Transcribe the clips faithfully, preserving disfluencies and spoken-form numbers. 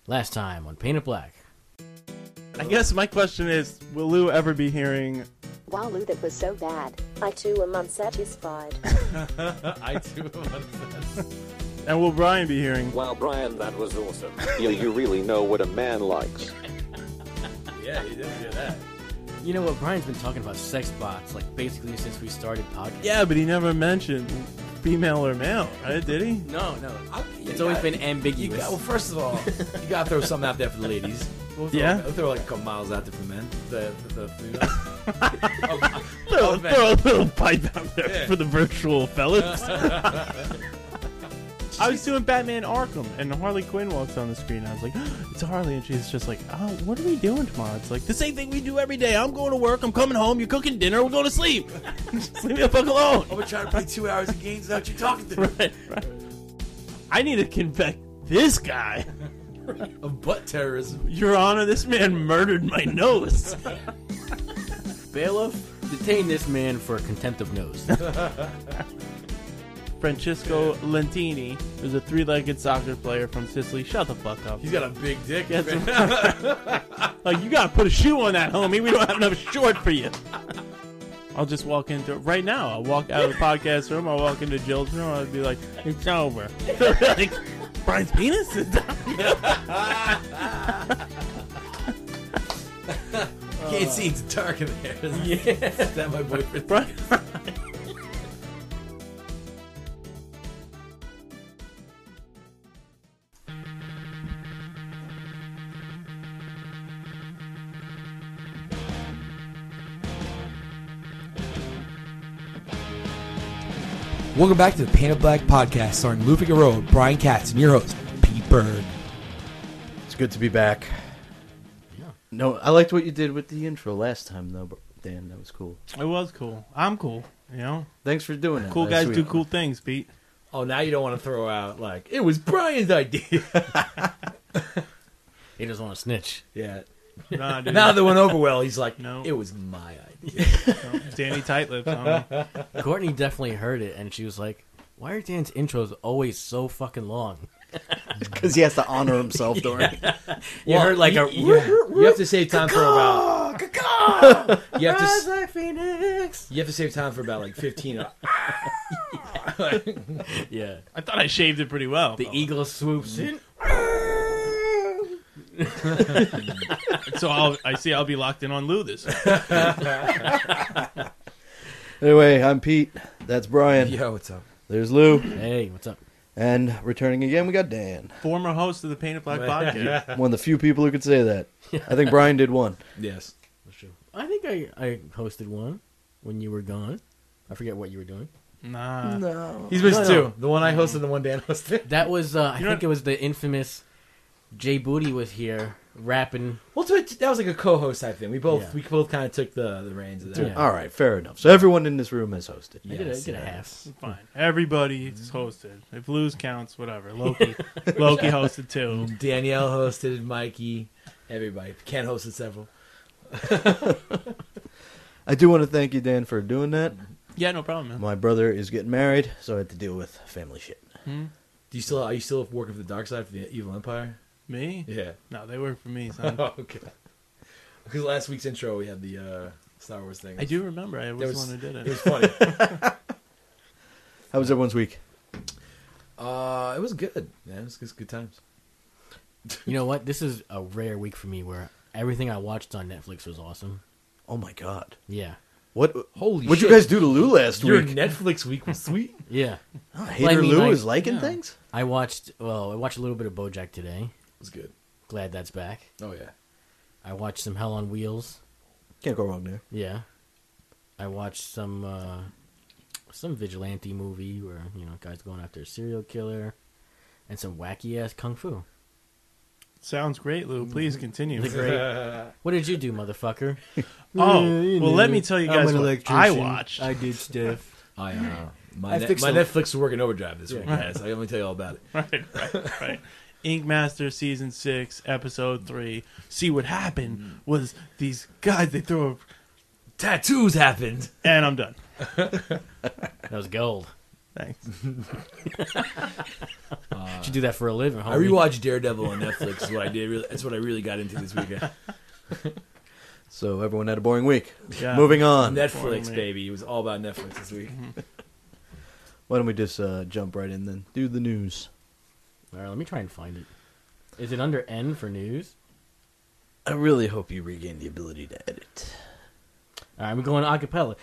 Last time on Painted Black. I guess my question is, will Lou ever be hearing... Wow, Lou, that was so bad. I too am unsatisfied. I too am unsatisfied. And will Brian be hearing... Wow, Brian, that was awesome. you, you really know what a man likes. Yeah, he did hear that. You know what? Brian's been talking about sex bots, like, basically since we started podcasting. Yeah, but he never mentioned female or male, right? Did he? No, no. I, It's always gotta, been ambiguous. You got, well, first of all, you gotta throw something out there for the ladies. We'll throw, Yeah? We'll throw like a couple miles out there for men. The, the, the females. oh, Throw, oh, man. throw a little pipe out there Yeah. for the virtual fellas. I was doing Batman Arkham, and Harley Quinn walks on the screen. I was like, it's Harley, and she's just like, oh, what are we doing tomorrow? It's like, the same thing we do every day. I'm going to work, I'm coming home, you're cooking dinner, we're going to sleep. Just leave me the fuck alone. I'm gonna try to play two hours of games without you talking to me. Right, right. I need to convict this guy. Of butt terrorism. Your Honor, this man murdered my nose. Bailiff, detain this man for contempt of nose. Francisco Lentini is a three-legged soccer player from Sicily. Shut the fuck up. He's got a big dick. That's like, you gotta put a shoe on that, homie. We don't have enough short for you. I'll just walk into right now. I'll walk out of the podcast room. I'll walk into Jill's room. I'll be like, it's over. Like, Brian's penis is down. Can't see, it's dark in there. Yeah. Is that my boyfriend? Brian. Welcome back to the Painted Black podcast, starring Lou Figueroa, Brian Katz, and your host, Pete Bird. It's good to be back. Yeah. No, I liked what you did with the intro last time, though, Dan. That was cool. It was cool. I'm cool. You know, Thanks for doing that. cool That's guys sweet. do cool things, Pete. Oh, now you don't want to throw out, like, it was Brian's idea. He doesn't want to snitch. Yeah. Nah, dude. Now that went over well, he's like, No. it was my idea. No, Danny Tightlips. homie. Courtney definitely heard it, and she was like, why are Dan's intros always so fucking long? Because he has to honor himself during it. You heard like you, a... you, you have to save time for about... You have to, Rise s- like Phoenix! you have to save time for about, like, fifteen. Yeah. I thought I shaved it pretty well. The eagle swoops in. So I'll, I see I'll be locked in on Lou this. Anyway, I'm Pete. That's Brian. Yo, what's up? There's Lou. Hey, what's up? And returning again, we got Dan. Former host of the Painted Black podcast. One of the few people who could say that. I think Brian did one. Yes. I think I, I hosted one when you were gone. I forget what you were doing. Nah. No. He's missed No, two. no. The one I hosted, the one Dan hosted. That was, uh, I You know think what- it was the infamous Jay Booty was here rapping. Well, to it- that was like a co-host type thing. We both Yeah. we both kind of took the, the reins of that. Yeah. All right, fair enough. So everyone in this room has hosted. I did a, Yes, did a yes. half. Fine. Everybody's hosted. If Lou's counts, whatever. Loki. Loki hosted too. Danielle hosted, Mikey, everybody. Ken hosted several. I do want to thank you, Dan, for doing that. Yeah, no problem, man. My brother is getting married, so I had to deal with family shit. Hmm? Do you still are you still working for the dark side for the Evil Empire? Me? Yeah. No, they work for me, son. Oh, okay. Because last week's intro we had the uh, Star Wars thing. I do remember. I was, was- the one who did It it. was funny. How was everyone's week? uh, it was good. Yeah, it was, it was good times. You know what? This is a rare week for me where everything I watched on Netflix was awesome. Oh, my God. Yeah. What Holy What'd shit. you guys do to Lou last Your week? Netflix week was sweet. Yeah. Oh, Hater Well, I mean, Lou like- is liking yeah. things? I watched, well, I watched a little bit of BoJack today. It was good. Glad that's back. Oh, yeah. I watched some Hell on Wheels. Can't go wrong there. Yeah. I watched some, uh, some vigilante movie where, you know, guys going after a serial killer. And some wacky-ass kung fu. Sounds great, Lou. Please continue. The great. What did you do, motherfucker? Oh, well, let me tell you guys what I watched. I did stuff. I, uh, my, I net, fixed my the- Netflix was working overdrive this week. Right. Yes, I let me tell you all about it. Right, right, right. Ink Master Season six, Episode three. See, what happened was these guys, they throw a... Tattoos happened. And I'm done. That was gold. Thanks. You do that for a living, homie. I rewatched Daredevil on Netflix. Is what I did. Really, that's what I really got into this weekend. So everyone had a boring week. Yeah. Moving on. Netflix, me. baby. It was all about Netflix this week. Why don't we just uh, jump right in then? Do the news. All right, let me try and find it. Is it under N for news? I really hope you regain the ability to edit. All right, we're going acapella.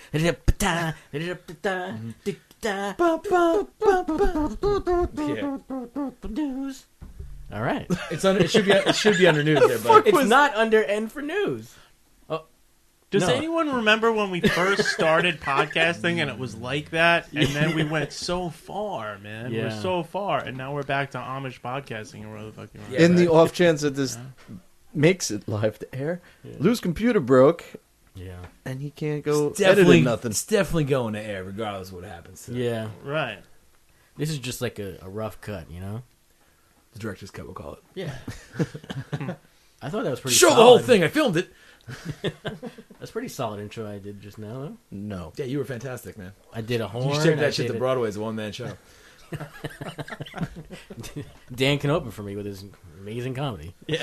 News. All right. It's under. It should be. It should be under news there, but It's not under N for news. Does No. anyone remember when we first started podcasting and it was like that? And then we went so far, man. Yeah. We're so far. And now we're back to Amish podcasting and we're the fucking Yeah, In the right. off chance that this makes it live to air, Lou's computer broke Yeah. and he can't go it's definitely editing nothing. It's definitely going to air, regardless of what happens. So. Yeah. Right. This is just like a, a rough cut, you know? The director's cut, we'll call it. Yeah. I thought that was pretty Show solid. the whole thing. I filmed it. That's pretty solid intro I did just now, though. No. Yeah, you were fantastic, man. I did a horn. You turned I that shit did to a- Broadway as a one man show. Dan can open for me with his amazing comedy. Yeah.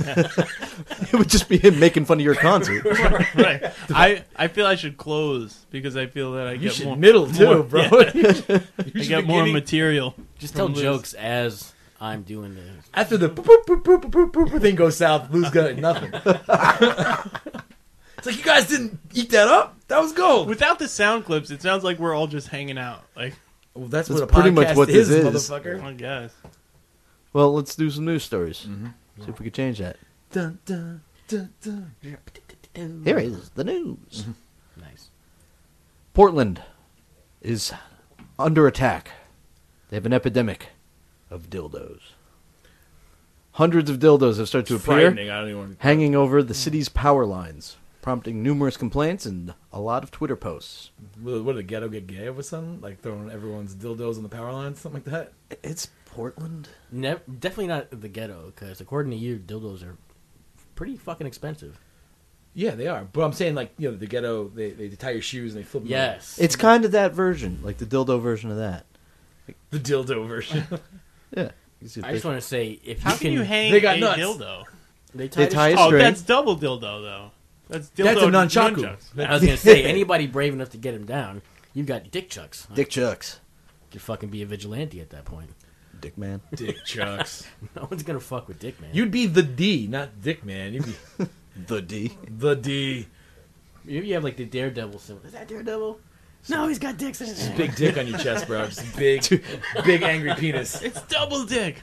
It would just be him making fun of your concert. Right. I, I feel I should close because I feel that I You get should more, middle too, more- bro. yeah. You I should get be more getting- material. Just from tell Liz. jokes as I'm doing this. After the boop, boop, boop, boop, boop, boop, boop thing goes south, Lou's got nothing. It's like, you guys didn't eat that up? That was gold. Without the sound clips, it sounds like we're all just hanging out. Like, Well, that's, That's what a pretty much podcast what is, this is. motherfucker. I guess. Well, let's do some news stories. See if we could change that. Dun, dun, dun, dun. Here is the news. Nice. Portland is under attack. They have an epidemic of dildos. Hundreds of dildos have started to It's appear, frightening. I don't even want to... hanging over the city's power lines, prompting numerous complaints and a lot of Twitter posts. What, what did the ghetto get gay over something? Like throwing everyone's dildos on the power lines? Something like that? It's Portland. Ne- definitely not the ghetto, because according to you, dildos are pretty fucking expensive. Yeah, they are. But I'm saying, like, you know, the ghetto, they, they tie your shoes and they flip them. Yes. It's kind of that version, like the dildo version of that. The dildo version. Yeah. You see the I just picture. want to say, if How you can you hang They got a nuts. dildo? they They tie, tie the a Oh, string. that's double dildo, though. That's dildo That's a nunchaku. nunchucks. I was gonna say, anybody brave enough to get him down, you've got dick chucks. Dick Chucks. You could fucking be a vigilante at that point. Dick man. Dick chucks. No one's gonna fuck with Dick Man. You'd be the D, not Dick Man. You'd be The D. the D. Maybe you have like the Daredevil symbol. Is that Daredevil? No, he's got dicks in his hand. Big dick on your chest, bro. Just a big, big angry penis. It's double dick.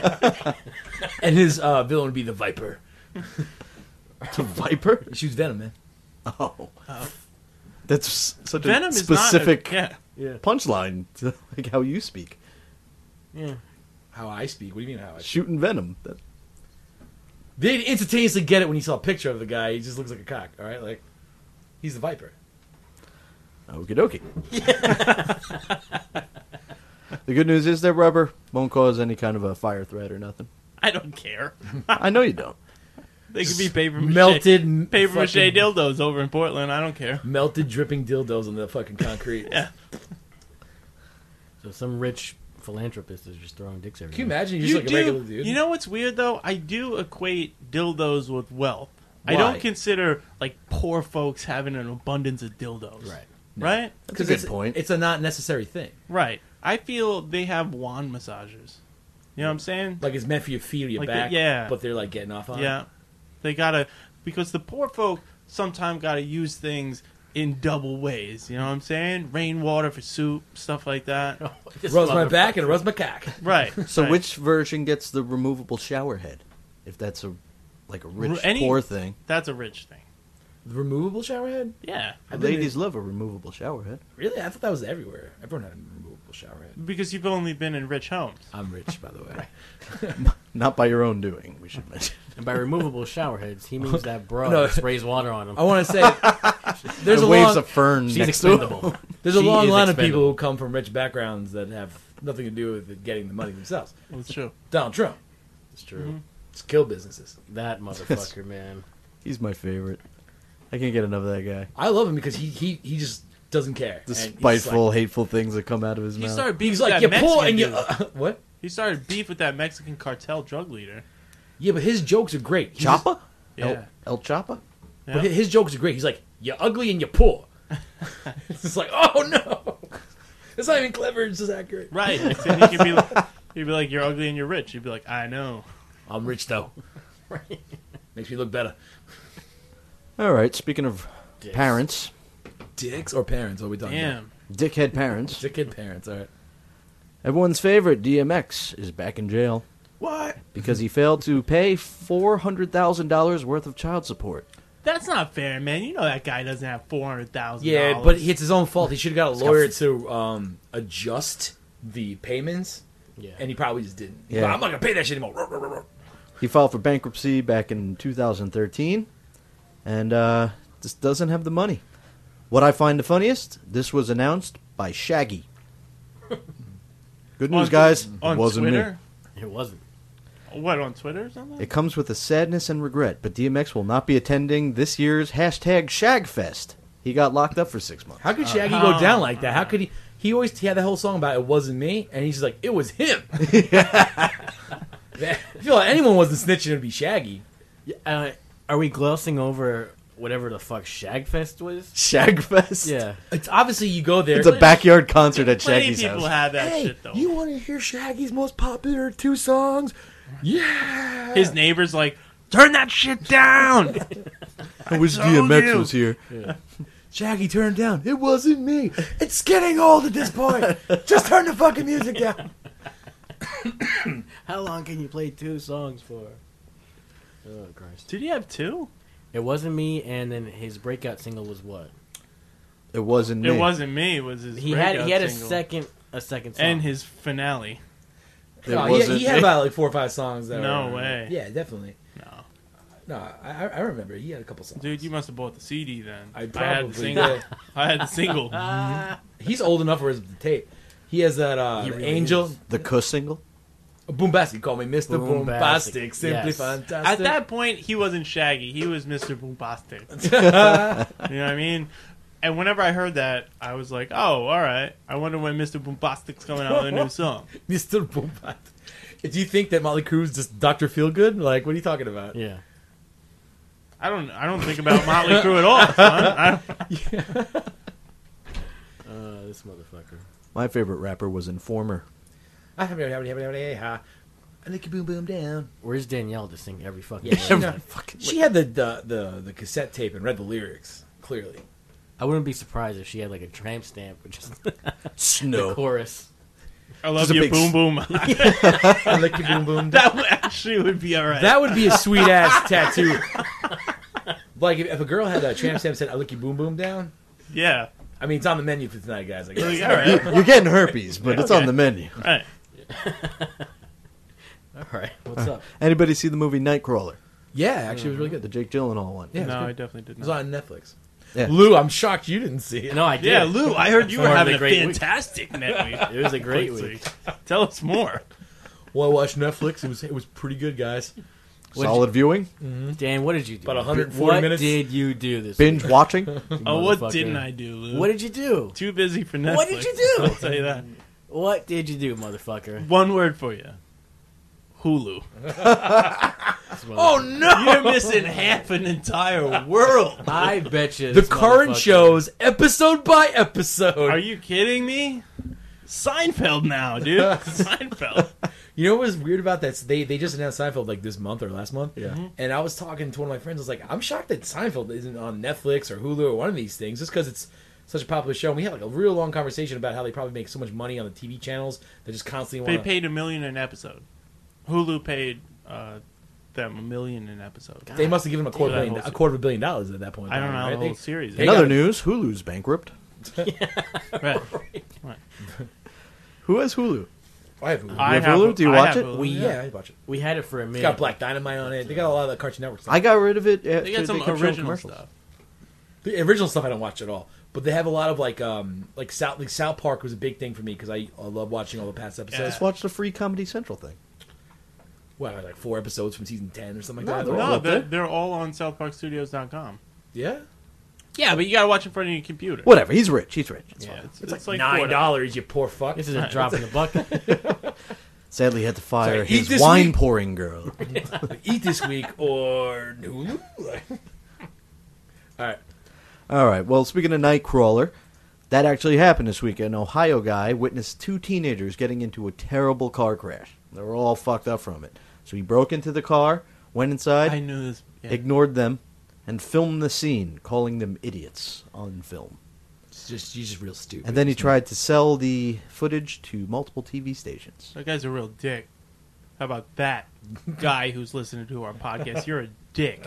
And his uh, villain would be the Viper. The Viper? He shoots venom, man. Oh. That's such Venom a is not specific a, yeah. Yeah. punchline to like how you speak. Yeah. How I speak? What do you mean how I speak? Shooting venom. That, They'd instantaneously get it when you saw a picture of the guy. He just looks like a cock, all right? Like, he's the Viper. okie dokie. The good news is that rubber won't cause any kind of a fire threat or nothing. I don't care. I know you don't. They could be paper mache. Melted m- paper mache fucking- dildos over in Portland. I don't care. Melted, dripping dildos on the fucking concrete. Yeah. So some rich philanthropist is just throwing dicks everywhere. Can you imagine? You're just You like a regular do. dude. You know what's weird though? I do equate dildos with wealth. I Why? don't consider like poor folks having an abundance of dildos. Right. Right. That's a good it's, point. It's a not necessary thing. Right. I feel they have wand massagers. You know what I'm saying? Like, it's meant for your feet or your Like the- back. yeah. But they're, like, getting off on it. Yeah. They gotta because the poor folk sometimes gotta use things in double ways. You know what I'm saying? Rainwater for soup, stuff like that. This Rubs my motherfucker. back and it rubs my cock. Right. So right. which version gets the removable shower head? If that's a like a rich Any- poor thing. That's a rich thing. The removable shower head? Yeah. I think Ladies love a removable shower head. Really? I thought that was everywhere. Everyone had a removable shower head. Because you've only been in rich homes. I'm rich, by the way. Not by your own doing, we should mention. And by removable shower heads, he means that bro No. that sprays water on them. I want to say there's the a waves long, of fern She's next to expendable. there's a She long is line of people expendable. who come from rich backgrounds that have nothing to do with getting the money themselves. That's true. Donald Trump. It's true. Just kill businesses. That motherfucker, man. He's my favorite. I can't get enough of that guy. I love him because he he, he just doesn't care. The And he's spiteful, like- hateful things that come out of his He mouth. started beef He's with like, that you pull Mexican and you. dude. Uh, what? He started beef with that Mexican cartel drug leader. Yeah, but his jokes are great. He's just- Choppa? Yeah. El, El Choppa? Yeah. But his jokes are great. He's like, you're ugly and you're poor. It's just like, oh no. It's not even clever. It's just accurate. Right. So he could be like, he'd be like, you're ugly and you're rich. He'd be like, I know. I'm rich though. Makes me look better. All right, speaking of Dicks. parents, Dicks or parents? What are we talking Damn. dickhead parents, about? Dickhead parents. All right. everyone's favorite D M X is back in jail What? because he failed to pay four hundred thousand dollars worth of child support. That's not fair, man. You know that guy doesn't have four hundred thousand. Yeah, but it's his own fault. He should have got a lawyer to um, adjust the payments, Yeah. and he probably just didn't. He's Yeah. like, I'm not gonna pay that shit anymore. He filed for bankruptcy back in two thousand thirteen, and uh, just doesn't have the money. What I find the funniest, this was announced by Shaggy. Good news, On- guys. on it wasn't Twitter. me. It wasn't. What, on Twitter or something? It comes with a sadness and regret, but D M X will not be attending this year's hashtag Shagfest. He got locked up for six months. How could Shaggy Uh-huh. go down like that? How could he? He always he had that whole song about it wasn't me, and he's just like, it was him. I feel like anyone wasn't snitching, it'd be Shaggy. Uh, are we glossing over whatever the fuck Shagfest was? Shagfest? Yeah. It's obviously you go there. It's a backyard concert at Plenty Shaggy's people house. have that Hey, shit though. you want to hear Shaggy's most popular two songs? Yeah. His neighbor's like, turn that shit down. I wish told D M X you. was here. Shaggy turned down. It wasn't me. It's getting old at this point. Just turn the fucking music down. How long can you play two songs for? Oh, Christ. Did he have two? It wasn't me, and then his breakout single was what? It wasn't me. It wasn't me. It was his. He had he had a single. second a second song. and his finale. It No, he, wasn't he had me. about like four or five songs. That No were- way. Yeah, definitely. No, No, I, I remember he had a couple songs. dude, you must have bought the C D then. I had the probably single. did. I had the single. He's old enough for his tape. He has that uh, He the really Angel. is. The Kuss single? Boombastic. Call me Mister Boombastic, Boombastic. Simply yes. fantastic. At that point, he wasn't Shaggy. He was Mister Boombastic. You know what I mean? And whenever I heard that, I was like, "Oh, all right. I wonder when Mister Boombastic's coming out with a new song." Mister Boombastic. Do you think that Motley Crue's just Doctor Feelgood? Like, what are you talking about? yeah. I don't. I don't think about Motley Crue at all, son. I don't, Uh, this motherfucker. My favorite rapper was Informer. I like you boom boom down. Where's Danielle to sing every fucking Yeah, word? she, know, she had the, the the the cassette tape and read the lyrics clearly. I wouldn't be surprised if she had like a tramp stamp with just the Snow. chorus. I love Just a you, big boom boom. I like you boom boom down. That would actually would be all right. That would be a sweet ass tattoo. Like if, if a girl had a tramp stamp that said "I lick you boom boom down." yeah. I mean, it's on the menu for tonight, guys. I guess. All right. You're getting herpes, but it's Okay. on the menu. Right. All right, what's up? Anybody see the movie Nightcrawler? Yeah, actually, it was really good. The Jake Gyllenhaal one. Yeah, it was No, good. I definitely did It was not. on Netflix. Yeah. Lou, I'm shocked you didn't see it. No, I did. Yeah, Lou, I heard you were Part of having the a great week. fantastic net week. It was a great Let's week. see. Tell us more. Well, I watched Netflix. It was it was pretty good, guys. What'd Solid viewing, Dan, what did you do? About one hundred forty what minutes. did you do this binge week? watching. Oh, what Motherfucker. didn't I do, Lou? What did you do? Too busy for Netflix. What did you do? I'll tell you that. What did you do, motherfucker? One word for you. Hulu. Oh no! You're missing half an entire world. I bet you The this current motherfucker- shows, episode by episode. Are you kidding me? Seinfeld now, dude. Seinfeld. You know what was weird about that? They they just announced Seinfeld like this month or last month. Yeah. And I was talking to one of my friends. I was like, I'm shocked that Seinfeld isn't on Netflix or Hulu or one of these things, just because it's such a popular show. And we had like a real long conversation about how they probably make so much money on the T V channels that just constantly They want. paid a million an episode. Hulu paid uh, them a million an episode. They must have given them a quarter That billion, whole a quarter of a billion dollars at that point. I don't know how right? the whole They- series. they is. Another got- news: Hulu's bankrupt. Right. Who has Hulu? I have Hulu. I have have Hulu? Do you I watch have it? Hulu. We yeah, I watch it. we had it for a minute. It's got Black Dynamite on it. They got a lot of the Cartoon Network stuff. I got rid of it. uh, They got to- some kept showing original commercials. stuff. The original stuff I don't watch at all, but they have a lot of like um like South like South Park was a big thing for me because I, I love watching all the past episodes. Just watch the free Comedy Central thing. What like four episodes from season ten or something like No, that. they're all No, up they're, there. they're all on south park studios dot com. Yeah, Yeah, but you gotta watch in front of your computer. Whatever. He's rich. He's rich. It's Yeah, fine. it's, It's, it's like like nine four dollars. You poor fuck. This is a drop in the bucket. Sadly, he had to fire Sorry, eat his this wine week. pouring girl. Eat this week or Hulu. All right. All right. Well, speaking of Nightcrawler, that actually happened this week. An Ohio guy witnessed two teenagers getting into a terrible car crash. They were all fucked up from it. So he broke into the car, went inside, I knew this. Yeah. ignored them, and filmed the scene, calling them idiots on film. It's just you're just real stupid. And then he tried to sell the footage to multiple T V stations. That guy's a real dick. How about that guy who's listening to our podcast? You're a dick.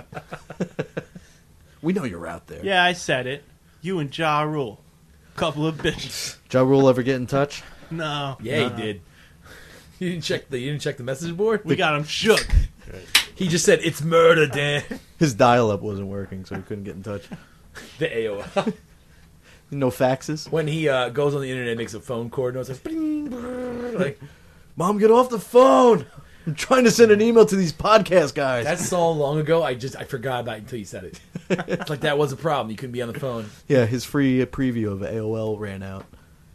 We know you're out there. Yeah, I said it. You and Ja Rule. Couple of bitches. Ja Rule ever get in touch? No. Yeah, no. he did. You didn't check the you didn't check the message board. We got him shook. He just said it's murder, Dan. His dial-up wasn't working, so he couldn't get in touch. The A O L. No faxes. When he uh, goes on the internet and makes a phone cord note, it's like, bling, brrr, like Mom, get off the phone! I'm trying to send an email to these podcast guys. that's so long ago. I just I forgot about it until you said it. It's like that was a problem. You couldn't be on the phone. Yeah, his free preview of A O L ran out.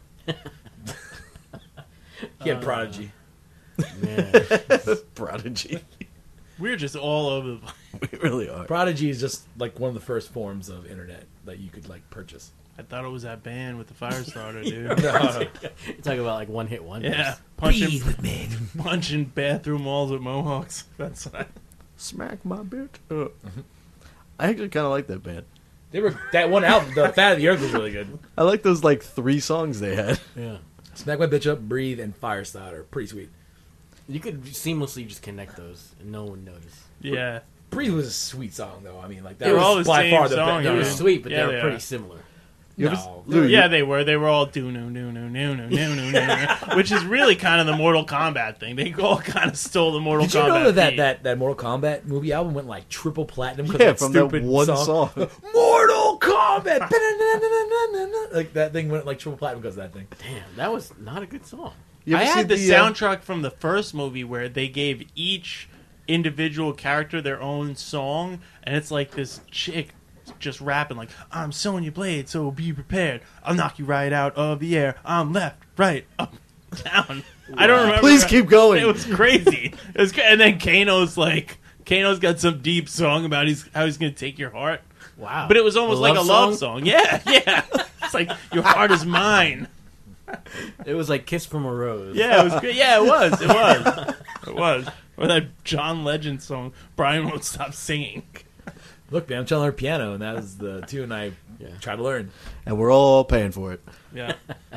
He had Prodigy. Man. Prodigy. We're just all over the place. We really are. Prodigy is just like one of the first forms of internet that you could like purchase. I thought it was that band with the fire starter, dude. No. You're talking about like one hit wonders. Yeah. Punching, Breathe with me. punching bathroom walls with mohawks. That's what I... Smack my bitch up. I actually kind of like that band. They were that one album. The Fat of the Earth was really good. I like those like three songs they had. Yeah. Smack My Bitch Up, Breathe, and Firestarter. Pretty sweet. You could seamlessly just connect those and no one noticed. Yeah. Breathe was a sweet song though. I mean, like that They were was all the by same far the song, best. They Yeah. were Yeah. sweet, but Yeah, they were they pretty are. similar. You ever- No. Lou, you- Yeah, they were. They were all do no no no no no no no no, which is really kind of the Mortal Kombat thing. They all kind of stole the Mortal Did you Kombat. know that that, beat. that that Mortal Kombat movie album went like triple platinum? 'cause Yeah, that from that stupid one song. song. Mortal Kombat. Like that thing went like triple platinum because of that thing. Damn, that was not a good song. You I ever had the, see uh, soundtrack from the first movie where they gave each individual character their own song, and it's like this chick just rapping like, "I'm Sonya Blade, so be prepared. I'll knock you right out of the air. I'm left, right, up, down." I don't remember. Please keep going. It was crazy. It was, cra- and then Kano's like, Kano's got some deep song about he's, how he's gonna take your heart, Wow. but it was almost A like a love love song? song. Yeah, yeah. It's like your heart is mine. It was like Kiss from a Rose. Yeah, it was great. Yeah, it was. It was. It was. Or that John Legend song, Brian Won't Stop Singing. Look, man, I'm trying to learn piano, and that was the tune I Yeah. tried to learn. and we're all paying for it. Yeah.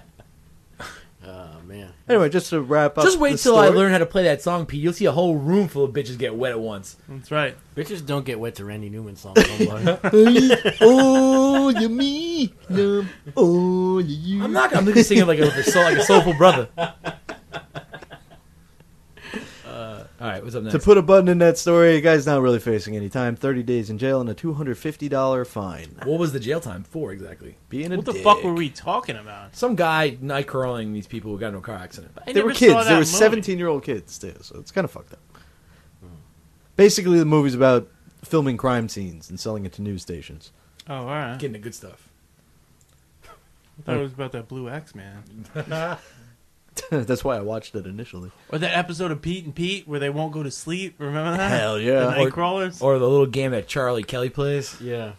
Oh, man. Anyway, just to wrap up. Just wait the till I story- learn how to play that song, Pete. You'll see a whole room full of bitches get wet at once. That's right. Bitches don't get wet to Randy Newman songs. No Oh, you me, no. Oh, you. I'm not. I'm just singing like a, like a, soul, like a soulful brother. Uh, all right, what's up next? To put a button in that story, the guy's not really facing any time. thirty days in jail and a two hundred fifty dollars fine. What was the jail time for exactly? Being a What the dick. fuck were we talking about? Some guy night crawling these people who got into a car accident. I They were never kids. saw They that were movie. seventeen-year-old kids, too, so it's kind of fucked up. Basically, the movie's about filming crime scenes and selling it to news stations. Oh, all right. Getting the good stuff. I thought it was about that Blue X Man. That's why I watched it initially. Or that episode of Pete and Pete where they won't go to sleep. Remember that? Hell The yeah. night crawlers. Or the little game that Charlie Kelly plays. Yeah.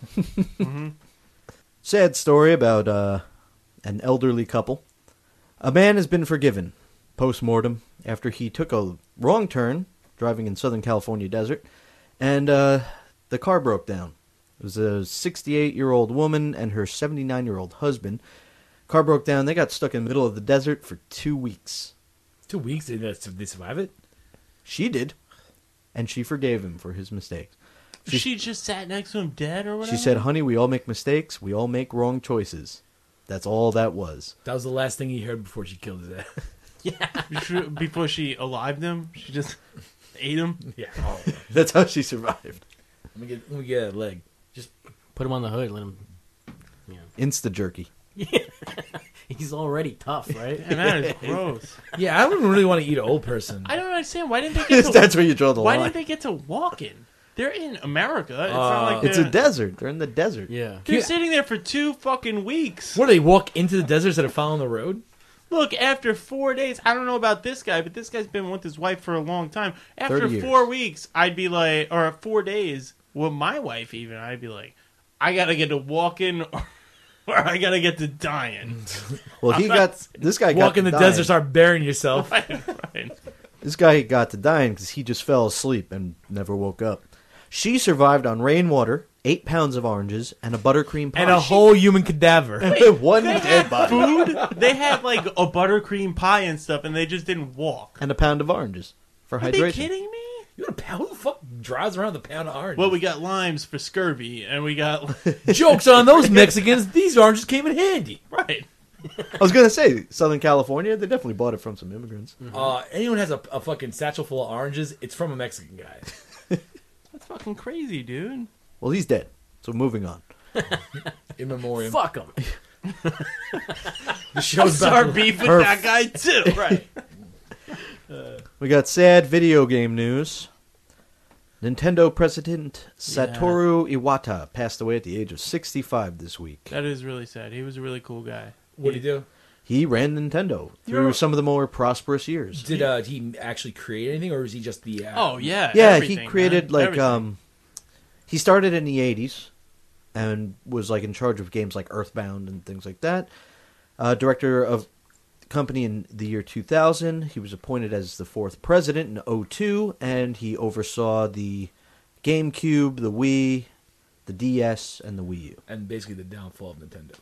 Sad story about uh, an elderly couple. A man has been forgiven post-mortem after he took a wrong turn driving in Southern California desert, and uh, the car broke down. It was a sixty-eight-year-old woman and her seventy-nine-year-old husband. Car broke down. They got stuck in the middle of the desert for two weeks. Two weeks. Did they did they survive it? She did, and she forgave him for his mistakes. She, she just sat next to him dead or whatever? She said, honey, we all make mistakes. We all make wrong choices. That's all that was. That was the last thing he heard before she killed his ass. Before- Before she alived him, she just ate him. Yeah. Oh, That's how she survived. let me get let me get a leg. Put him on the hood. Let him. Insta-jerky. He's already tough, right? And that is gross. Yeah, I wouldn't really want to eat an old person. I don't understand. Why didn't they get to That's where you draw the Why line. didn't they get to walking? They're in America. It's Uh, not like It's a they're- desert. They're in the desert. Yeah. They're Yeah. sitting there for two fucking weeks. What do they walk into the desert instead of following the road? Look, after four days, I don't know about this guy, but this guy's been with his wife for a long time. After thirty years. four weeks, I'd be like, or four days, with my wife even, I'd be like, I gotta get to walking, or, or I gotta get to dying. Well, he got this guy got Walk in to the dying. desert, start burying yourself. right, right. This guy got to dying because he just fell asleep and never woke up. She survived on rainwater, eight pounds of oranges, and a buttercream pie. And a whole human cadaver. one dead body. Food? They had like a buttercream pie and stuff, and they just didn't walk. And a pound of oranges for Are hydration. they kidding me? You want a pound? Who the fuck drives around with a pound of orange? Well, we got limes for scurvy, and we got Jokes on those Mexicans. These oranges came in handy. right. I was going to say, Southern California, they definitely bought it from some immigrants. Uh, anyone has a, a fucking satchel full of oranges, it's from a Mexican guy. That's fucking crazy, dude. Well, he's dead. So moving on. In memoriam. Fuck them. The show's about Start to- beef with Perf. that guy too, right? We got sad video game news. Nintendo president Satoru Iwata passed away at the age of sixty-five this week. That is really sad. He was a really cool guy. What'd he do? He ran Nintendo through You're- some of the more prosperous years. Did uh, he actually create anything, or is he just the... Uh, Oh yeah, Yeah, everything, he created man. like Everything. um he started in the eighties and was like in charge of games like Earthbound and things like that. Uh, director of the company in the year two thousand. He was appointed as the fourth president in oh two, and he oversaw the GameCube, the Wii, the D S, and the Wii U. And basically the downfall of Nintendo.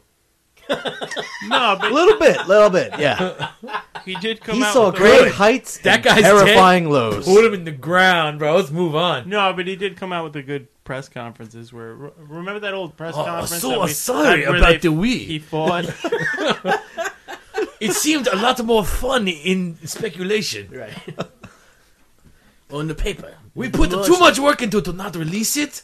no, A but little bit, little bit, yeah. he did come He out. saw with a- great Good. heights That and guy's terrifying dead. lows. Put him in the ground, bro. Let's move on. No, but he did come out with the good press conferences. Where re- remember that old press Oh, conference? so that we- sorry where about they- the Wii. He fought. It seemed a lot more fun in speculation. Right. On the paper. We put too much work into it to not release it.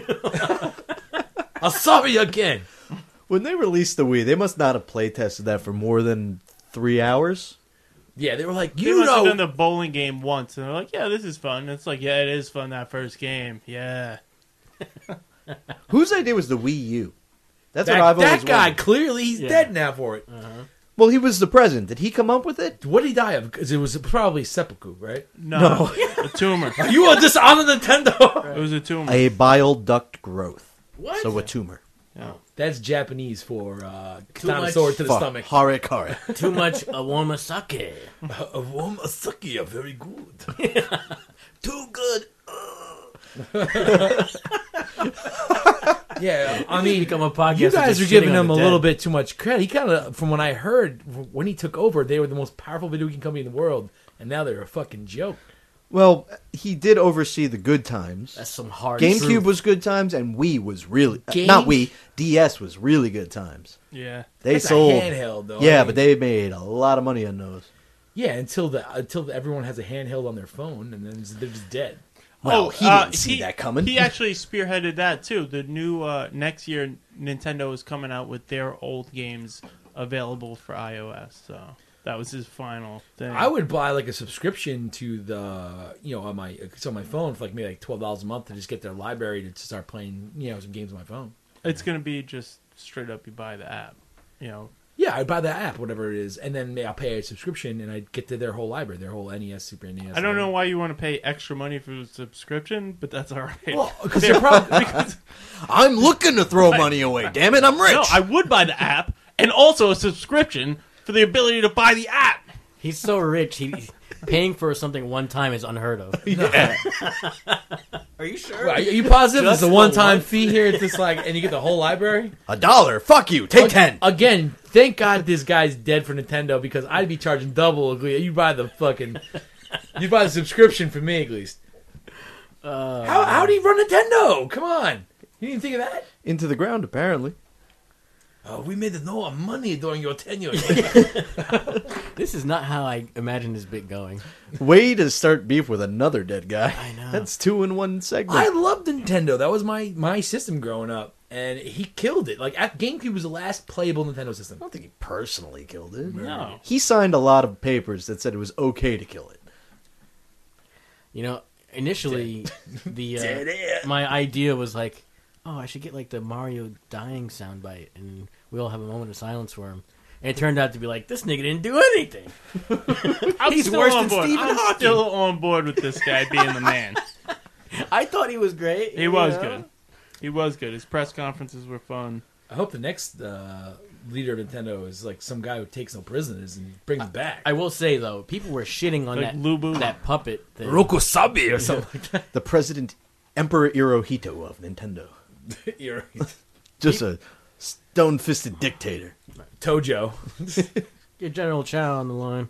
I'm sorry again. When they released the Wii, they must not have play tested that for more than three hours. Yeah, they were like, They you must have know, done the bowling game once, and they're like, "Yeah, this is fun." It's like, "Yeah, it is fun that first game." Yeah. Whose idea was the Wii U? That's that, what I've always that guy, wondered. clearly he's Yeah. dead now for it. Well, he was the president. Did he come up with it? What did he die of? Because it was probably seppuku, right? No, a tumor. You are dishonor Nintendo. It was a tumor. A bile duct growth. What? So a tumor. Yeah. That's Japanese for uh, Too katana much sword to the Fuck. stomach. Hare Kare. Too much awamasake. A warm asaki are very good. Too good. Yeah, I mean, Become a podcast. you of guys just are giving shitting on him a the little dead. bit too much credit. He kind of, from what I heard, when he took over, they were the most powerful video game company in the world, and now they're a fucking joke. Well, he did oversee the good times. That's some hard GameCube truth. was good times, and Wii was really uh, Game- not Wii. D S was really good times. Yeah. They That's sold. a handheld, though. Yeah, I mean, but they made a lot of money on those. yeah, until the until everyone has a handheld on their phone, and then they're just dead. Well, oh, he uh, didn't see he- that coming. He actually spearheaded that too. The new uh, next year, Nintendo is coming out with their old games available for iOS. So that was his final thing. I would buy like a subscription to the, you know, on my it's on my phone for like maybe like twelve dollars a month to just get their library to start playing, you know, some games on my phone. It's gonna be just straight up. You buy the app. You know. Yeah, I'd buy the app, whatever it is, and then maybe I'll pay a subscription, and I'd get to their whole library, their whole N E S, Super N E S. I don't know why you want to pay extra money for a subscription, but that's all right. Well, because they're probably because, I'm looking to throw money away. Damn it, I'm rich. no, I would buy the app and also a subscription for the ability to buy the app. He's so rich. He paying for something one time is unheard of. yeah. Are you sure? Are you positive Just it's a the one-time one? fee here? It's just like, and you get the whole library. A dollar. Fuck you. Take ten. Again, thank God this guy's dead for Nintendo because I'd be charging double. You buy the fucking, you buy the subscription for me at least. Uh, How how do you run Nintendo? Come on, you didn't think of that? Into the ground, apparently. Oh, we made no money during your tenure. this is not how I imagined this bit going. Way to start beef with another dead guy. I know. That's two in one segment. I loved Nintendo. That was my my system growing up, and he killed it. Like at GameCube was the last playable Nintendo system. I don't think he personally killed it. No. He signed a lot of papers that said it was okay to kill it. You know, initially, the uh, my idea was like, oh, I should get like the Mario dying soundbite, and we all have a moment of silence for him. And it turned out to be like, this nigga didn't do anything. I'm He's still worse on than board. Stephen I'm Hawking. still on board with this guy being the man. I thought he was great. He you was know? good. He was good. His press conferences were fun. I hope the next uh, leader of Nintendo is like some guy who takes no prisoners and brings them back. I will say though, people were shitting on Like that Lubu. that puppet thing. Rokusabi or something like that. The President Emperor Hirohito of Nintendo. You're- Just a stone-fisted dictator. Tojo. Get General Chow on the line.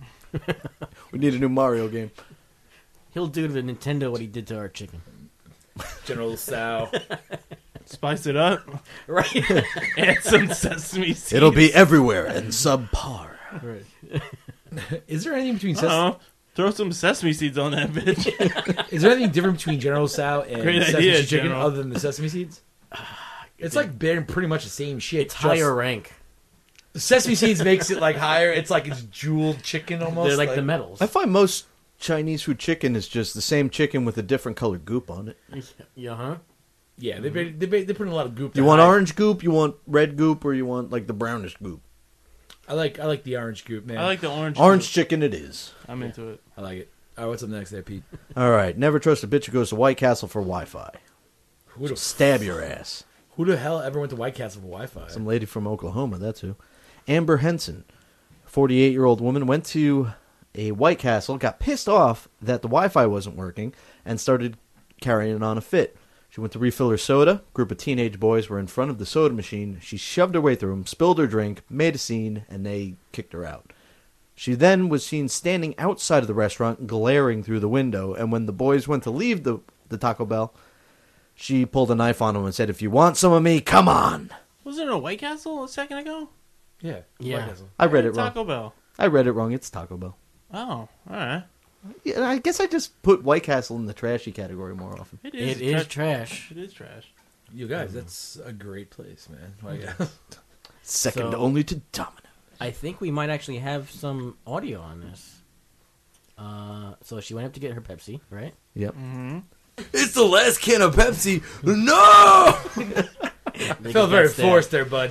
We need a new Mario game. He'll do to the Nintendo what he did to our chicken. General Sao. Spice it up. Right. Add some sesame seeds. It'll be everywhere and subpar. right. Is there anything between Ses- Uh-oh. Throw some sesame seeds on that bitch. Is there anything different between General Sao and Great Sesame idea, Street Chicken General. other than the sesame seeds? It's like they're pretty much the same shit. It's higher rank. Sesame seeds makes it like higher. It's like it's jeweled chicken almost. They're like, the medals. I find most Chinese food chicken is just the same chicken with a different colored goop on it. Yeah, huh? Yeah, they they they they put in a lot of goop. You to want hide. orange goop, you want red goop, or you want like the brownish goop? I like I like the orange goop, man. I like the orange. Orange juice. chicken it is. I'm into it. I like it. All right, what's up next there, Pete? All right, never trust a bitch who goes to White Castle for Wi-Fi. Who the Stab your ass. Who the hell ever went to White Castle for Wi-Fi? Some lady from Oklahoma, that's who. Amber Henson, forty-eight-year-old woman, went to a White Castle, got pissed off that the Wi-Fi wasn't working, and started carrying on a fit. She went to refill her soda. A group of teenage boys were in front of the soda machine. She shoved her way through them, spilled her drink, made a scene, and they kicked her out. She then was seen standing outside of the restaurant, glaring through the window, and when the boys went to leave the, the Taco Bell, she pulled a knife on them and said, "If you want some of me, come on." Wasn't it a White Castle a second ago? Yeah, Yeah. White Castle. I read it wrong. Taco Bell. I read it wrong. It's Taco Bell. Oh, all right. Yeah, I guess I just put White Castle in the trashy category more often. It It is. is tra- trash. It is trash. You guys, that's a great place, man. White Castle. Second So- only to Domino. I think we might actually have some audio on this. Uh, so she went up to get her Pepsi, right? Yep. Mm-hmm. It's the last can of Pepsi. No! They Felt got very stabbed. forced there, bud.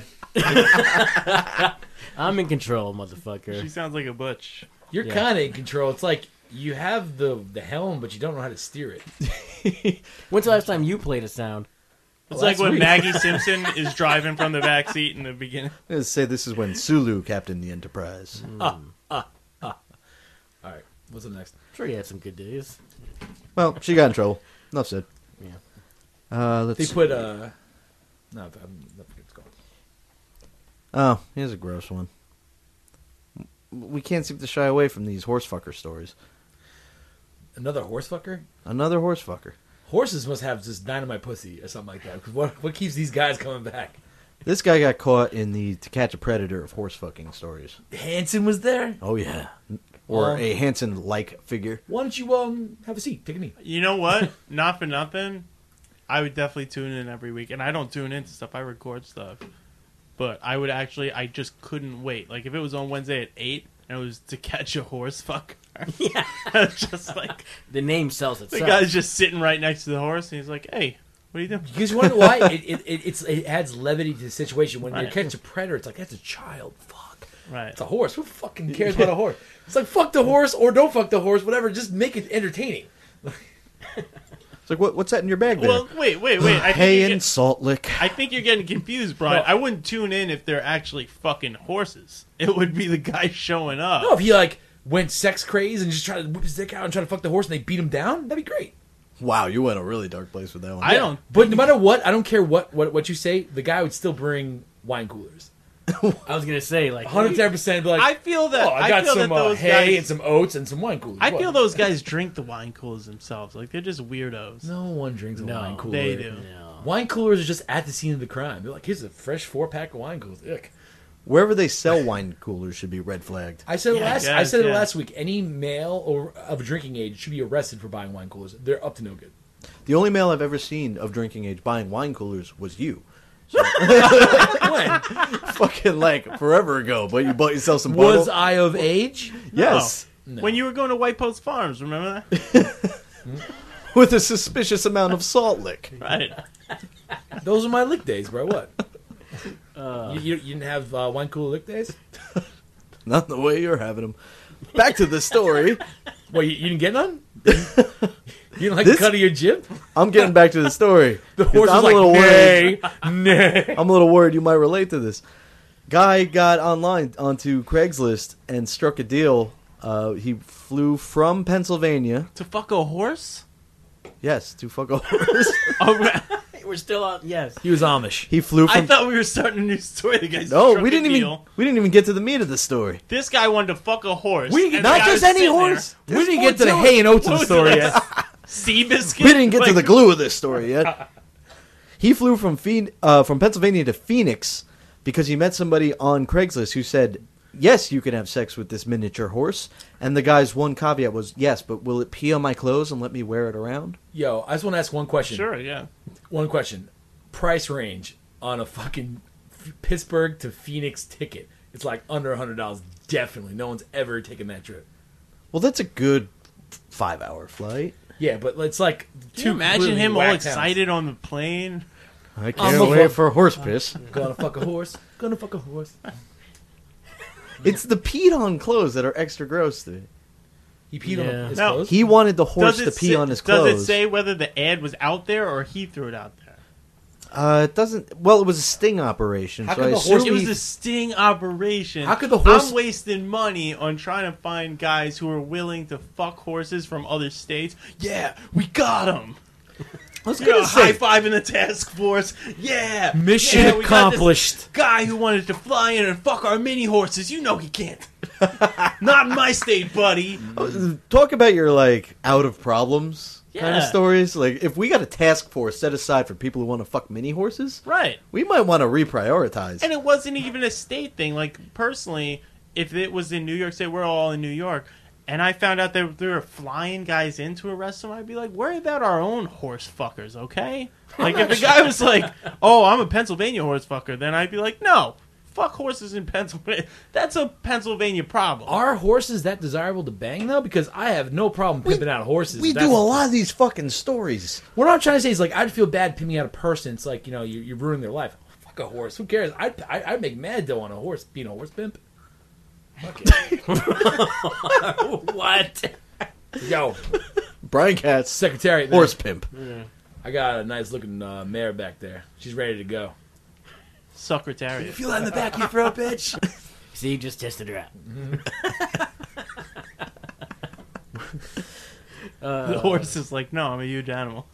I'm in control, motherfucker. She sounds like a butch. You're Yeah. kind of in control. It's like you have the the helm, but you don't know how to steer it. When's the last time you played a sound? It's Well, like that's when weird. Maggie Simpson is driving from the back seat in the beginning. Let's say this is when Sulu captained the Enterprise. All right, what's up next? I'm sure you had some good days. Well, she got in trouble. Enough said. Yeah. Uh, let's. They put uh, no, I'm not forget it's called. Oh, here's a gross one. We can't seem to shy away from these horse fucker stories. Another horse fucker. Another horse fucker. Horses must have just dynamite pussy or something like that. Because what what keeps these guys coming back? This guy got caught in the To Catch a Predator of horse fucking stories. Hanson was there. Oh yeah, or Um, a Hanson-like figure. Why don't you um have a seat? Take a knee. You know what? Not for nothing. I would definitely tune in every week, and I don't tune into stuff. I record stuff, but I would actually. I just couldn't wait. Like if it was on Wednesday at eight, and it was To Catch a Horse Fucker. Yeah, just like The name sells the itself. guy's just sitting right next to the horse, and he's like, "Hey, what are you doing?" Because you wonder why it, it, it it's it adds levity to the situation. When you Right. catch a predator, it's like that's a child. Fuck. Right. It's a horse. Who fucking cares about a horse? It's like fuck the horse or don't fuck the horse. Whatever. Just make it entertaining. It's like, what, what's that in your bag there? Well, wait, wait, wait. I think Hay you're and get- Salt Lick. I think you're getting confused, Brian. No. I wouldn't tune in if they're actually fucking horses. It would be the guy showing up. No, if he like went sex craze and just tried to whip his dick out and try to fuck the horse and they beat him down, that'd be great. Wow, you went a really dark place with that one. I don't. But no matter what, I don't care what what, what you say. The guy would still bring wine coolers. I was gonna say like one hundred ten percent be like, I feel that. oh, I got feel some that uh, those hay guys, and some oats and some wine coolers. I What? feel those guys drink the wine coolers themselves. Like they're just weirdos. No one drinks a No, wine cooler. they do. No. Wine coolers are just at the scene of the crime. They're like, here's a fresh four pack of wine coolers. Ick. Wherever they sell wine coolers should be red flagged. I said it Yeah, last. I I guess, said it yeah. last week. Any male or of drinking age should be arrested for buying wine coolers. They're up to no good. The only male I've ever seen of drinking age buying wine coolers was you. When Fucking like forever ago, but you bought yourself some was bottle. I of age? Yes. No. When you were going to White Post Farms, remember that? with a suspicious amount of salt lick. Right. Those are my lick days, bro. What? Uh, You, you, you didn't have uh, wine cooler lick days? Not the way you're having them. Back to the story. Well, you, you didn't get none? You didn't like This- the cut of your jib? I'm getting back to the story. The horse I'm was a little like, worried. nay, nay. I'm a little worried you might relate to this. Guy got online onto Craigslist and struck a deal. Uh, he flew from Pennsylvania. To fuck a horse? Yes, to fuck a horse. Oh, man. we're still on. Yes. He was Amish. He flew I from. thought we were starting a new story. The guy's No, struck we a didn't even. deal. We didn't even get to the meat of the story. This guy wanted to fuck a horse. We didn't and get- the Not guy just was any sitting there. horse. We There's didn't more get to the it. hay and oats of What the was story that? yet. Seabiscuit? We didn't get to Like, the glue of this story yet. He flew from Phoen- uh, from Pennsylvania to Phoenix because he met somebody on Craigslist who said, yes, you can have sex with this miniature horse. And the guy's one caveat was, yes, but will it pee on my clothes and let me wear it around? Yo, I just want to ask one question. Sure, yeah. One question. Price range on a fucking F- Pittsburgh to Phoenix ticket. It's like under one hundred dollars. Definitely. No one's ever taken that trip. Well, that's a good five-hour flight. Yeah, but it's like Can two you imagine completely him all whack excited on the plane? I I'm can't a wait fu- for horse piss. towns. Gonna fuck a horse. Gonna fuck a horse. It's the peed on clothes that are extra gross to me. He peed Yeah. on his No. clothes? He wanted the horse Does to it pee say, on his clothes. Does it say whether the ad was out there or he threw it out there? Uh, it doesn't. Well, it was a sting operation, How so could I the assume horse It was he- a sting operation. How could the horse- I'm wasting money on trying to find guys who are willing to fuck horses from other states. Yeah, we got them. I was You know, gonna high say. five in the task force. Yeah, Mission yeah, we got this accomplished. Guy who wanted to fly in and fuck our mini horses. You know he can't. Not in my state, buddy. Talk about your like out of problems kind of Yeah. stories. Like if we got a task force set aside for people who want to fuck mini horses, Right. we might want to reprioritize. And it wasn't even a state thing. Like, personally, if it was in New York State, we're all in New York, and I found out that they were flying guys in to arrest them, I'd be like, worry about our own horse fuckers, okay? Like, if the guy was like, oh, I'm a Pennsylvania horse fucker, then I'd be like, no, fuck horses in Pennsylvania. That's a Pennsylvania problem. Are horses that desirable to bang, though? Because I have no problem pimping out horses. we That's- do a lot of these fucking stories. What I'm trying to say is, like, I'd feel bad pimping out a person. It's like, you know, you're, you're ruining their life. Fuck a horse. Who cares? I'd, I, I'd make mad dough on a horse, being a horse pimp. Fuck it. What? Yo, Brian Katz, secretary. horse pimp. I got a nice looking uh, mare back there. She's ready to go. Secretariat. Feel that in the back of your throat, bitch? See, you just tested her out. The horse is like, no, I'm a huge animal.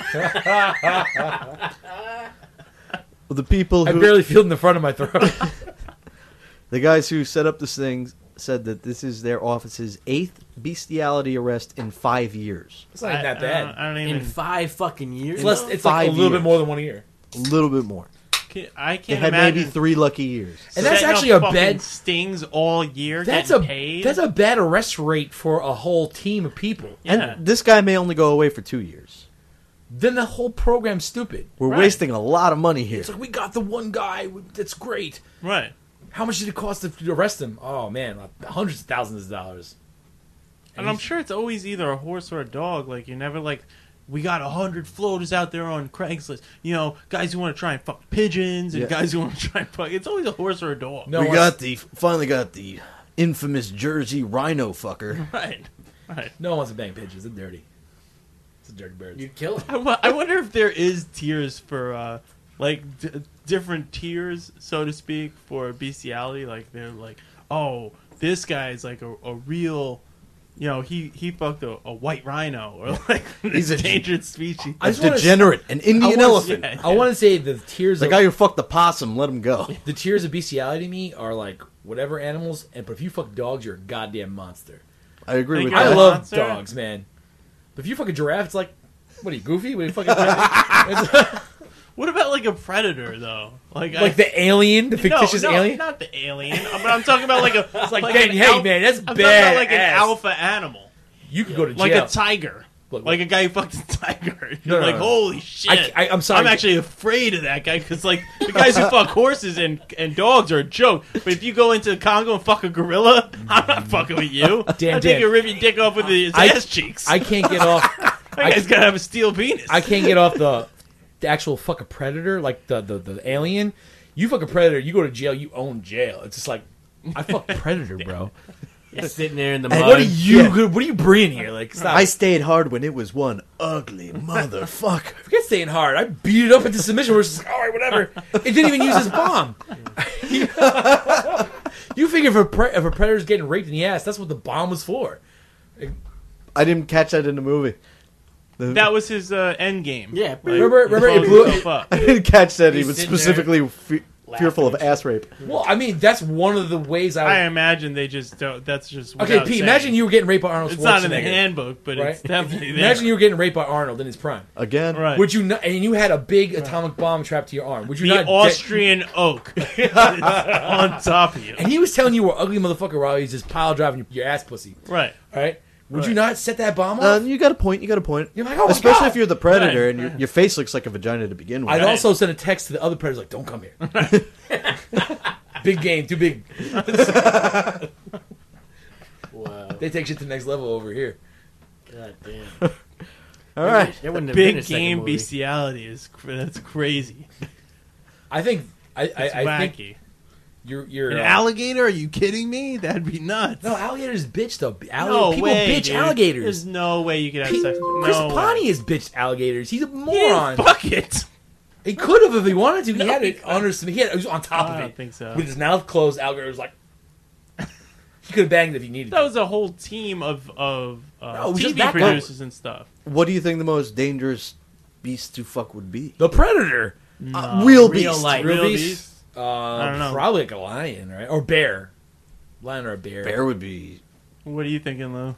Well, the people I who, barely feel it in the front of my throat. the guys who set up this thing, said that this is their office's eighth bestiality arrest in five years. It's not even that I, I bad. don't, I don't In even. five fucking years? It's less. It's like a five little bit years. more than one a year. A little bit more. Can, I They can't had imagine. maybe three lucky years. And that's setting actually up a fucking bad. stings all year. That's getting a paid. that's a bad arrest rate for a whole team of people. yeah. And this guy may only go away for two years. Then the whole program's stupid. We're Right. wasting a lot of money here. It's like we got the one guy. That's great. right. How much did it cost to arrest him? Oh man, like hundreds of thousands of dollars. And I'm sure it's always either a horse or a dog. Like, you're never like, we got a hundred floaters out there on Craigslist. You know, guys who want to try and fuck pigeons and Yeah. guys who want to try and fuck. It's always a horse or a dog. No we one- got the finally got the infamous Jersey rhino fucker. Right. Right. No one wants to bang pigeons. They're dirty. It's a dirty bird. You'd kill him. I, wo- I wonder if there is tiers for, uh, like, d- different tiers, so to speak, for bestiality. Like, they're like, oh, this guy's like a, a real, you know, he, he fucked a, a white rhino or like an He's a- endangered species. I A just wanna- degenerate, an Indian I wanna- elephant. yeah. I want to say the tiers. The of, guy who fucked the possum, let him go. the tiers of bestiality to me are like whatever animals. And but if you fuck dogs, you're a goddamn monster. I agree Think with you're I that. a love monster? dogs, man. But if you fuck a giraffe, it's like, what are you goofy? What are you fucking? It's What about like a predator though? Like, I, like the alien, the fictitious no, no, alien. not the alien. But I'm talking about like a. It's like, dang, hey, man, that's I'm talking about like an badass. alpha animal, You could go to jail. like a tiger, Look, like a guy who fucked a tiger. No, You're no, like, no. holy shit! I- I- I'm sorry. I'm actually afraid of that guy because like the guys who fuck horses and and dogs are a joke. But if you go into the Congo and fuck a gorilla, I'm not fucking with you. Dan, I Dan. think you rip your dick off with his I- ass cheeks. I can't get off. That guy's gotta have a steel penis. I can't get off the the actual fuck a predator, like the, the the alien. You fuck a predator, you go to jail. You own jail. It's just like I fuck predator, bro. You're sitting there in the And mud. what are you? Yeah. What are you bringing here? Like, stop. I stayed hard when it was one ugly motherfucker. Forget staying hard. I beat it up into submission. We're just like, all right, whatever. It didn't even use his bomb. You figure if a, pre- if a predator's getting raped in the ass, that's what the bomb was for. I didn't catch that in the movie. The- That was his uh, end game. Yeah, Like, remember- remember blows it blew- himself up. I didn't catch that he He's was sitting there specifically fe- fearful of ass rape. Well, I mean, that's one of the ways I. Would... I imagine they just don't. That's just okay, without Pete. saying. Imagine you were getting raped by Arnold Schwarzenegger. It's not in the handbook, but right? it's definitely there. Imagine you were getting raped by Arnold in his prime. Again? right. Would you not? And you had a big atomic bomb trapped to your arm. Would you the not? de- Austrian oak is on top of you. and he was telling you were ugly motherfucker while he's just pile driving your, your ass pussy. Right. All right. Would Right. you not set that bomb Uh, off? you got a point. You got a point. You're like, oh my Especially God. if you're the predator Right. and your, your face looks like a vagina to begin with. I'd Right. also send a text to the other predators like, "Don't come here." Big game, too big. Wow. They take shit to the next level over here. God damn. All right. There wouldn't have been Big a second game movie. bestiality is cr- that's crazy. I think. I, I, It's I wacky. think you're. you're An uh, alligator? Are you kidding me? That'd be nuts. no, alligators bitch though. Alligator, No people way, bitch dude. alligators. There's no way you could have Pete- sex with Chris no Ponti way. has bitched alligators. He's a He didn't moron. fuck it. He could have if he wanted to. He No, had he it under some. He, had, he was on top I of don't it think so. with his mouth closed. Alligator was like. He could have banged if he needed. That to. was a whole team of of uh, No, just T V that guy. producers and stuff. What do you think the most dangerous beast to fuck would be? the predator. Uh, real real beast. life. Real beast? beast? Uh, I don't know. Probably like a lion, right? Or bear. Lion or a bear. Bear would be. What are you thinking, Lou?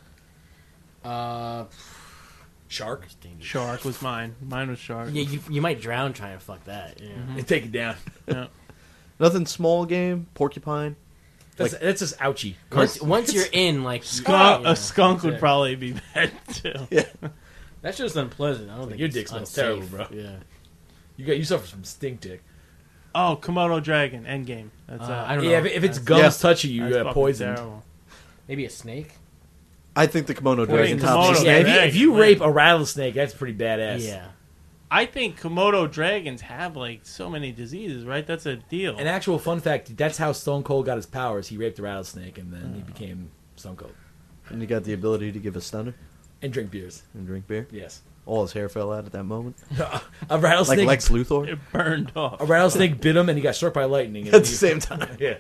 Uh, Shark. Shark was mine. Mine was shark. yeah, you, you might drown trying to fuck that. Yeah. And take it down. Yeah. Nothing small game. Porcupine. That's, that's just ouchy. Once, once you're in, like Skunk, yeah, a skunk that's would it. probably be bad too. That's just unpleasant. I don't think Your it's dick smells unsafe. terrible, bro. Yeah, You got you suffer from stink dick. Oh, Komodo dragon, endgame. That's Uh, uh, I don't Yeah, know. if, if its That's- gums Yeah. touch you, you that's got fucking poisoned. terrible. Maybe a snake. I think the Komodo Wait, dragon tops Komodo the Yeah, snake. if you, if you Dragon, rape a rattlesnake, that's pretty badass. Yeah, I think Komodo dragons have like so many diseases, right? That's a deal. An actual fun fact: that's how Stone Cold got his powers. He raped a rattlesnake, and then he became Stone Cold And you got the ability to give a stunner and drink beers. and drink beer. Yes, All his hair fell out at that moment. a rattlesnake. Like Lex Luthor. It burned off. a rattlesnake bit him, and he got struck by lightning. And At the he- same time. Yeah.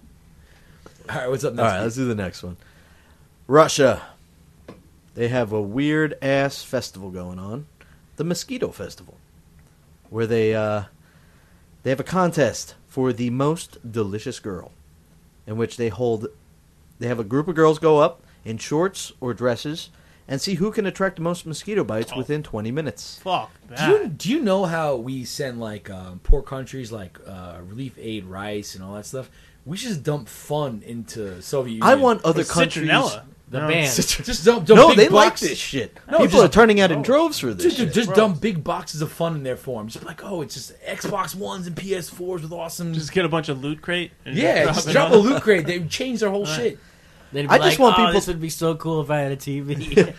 All right, what's up All next? right, let's do the next one. Russia. They have a weird ass festival going on, the Mosquito Festival, where they uh, they have a contest for the most delicious girl, in which they hold. They have a group of girls go up in shorts or dresses and see who can attract the most mosquito bites Oh. within twenty minutes. Fuck Do that. you, do you know how we send like um, poor countries like uh, relief aid, rice, and all that stuff? We should just dump fun into Soviet Union. I want other With countries. citronella. the No. band. just dump, dump No, big they like boxes. this shit. No, People just- are turning out in droves for this. Just, shit. just Gross. dump big boxes of fun in there for them. Just be like, oh, it's just Xbox Ones and P S fours with awesome. Just get a bunch of loot crate. And yeah, drop just it drop on a them. loot crate. They change their whole shit. They'd be I just like, want "Oh, people- This would be so cool if I had a T V.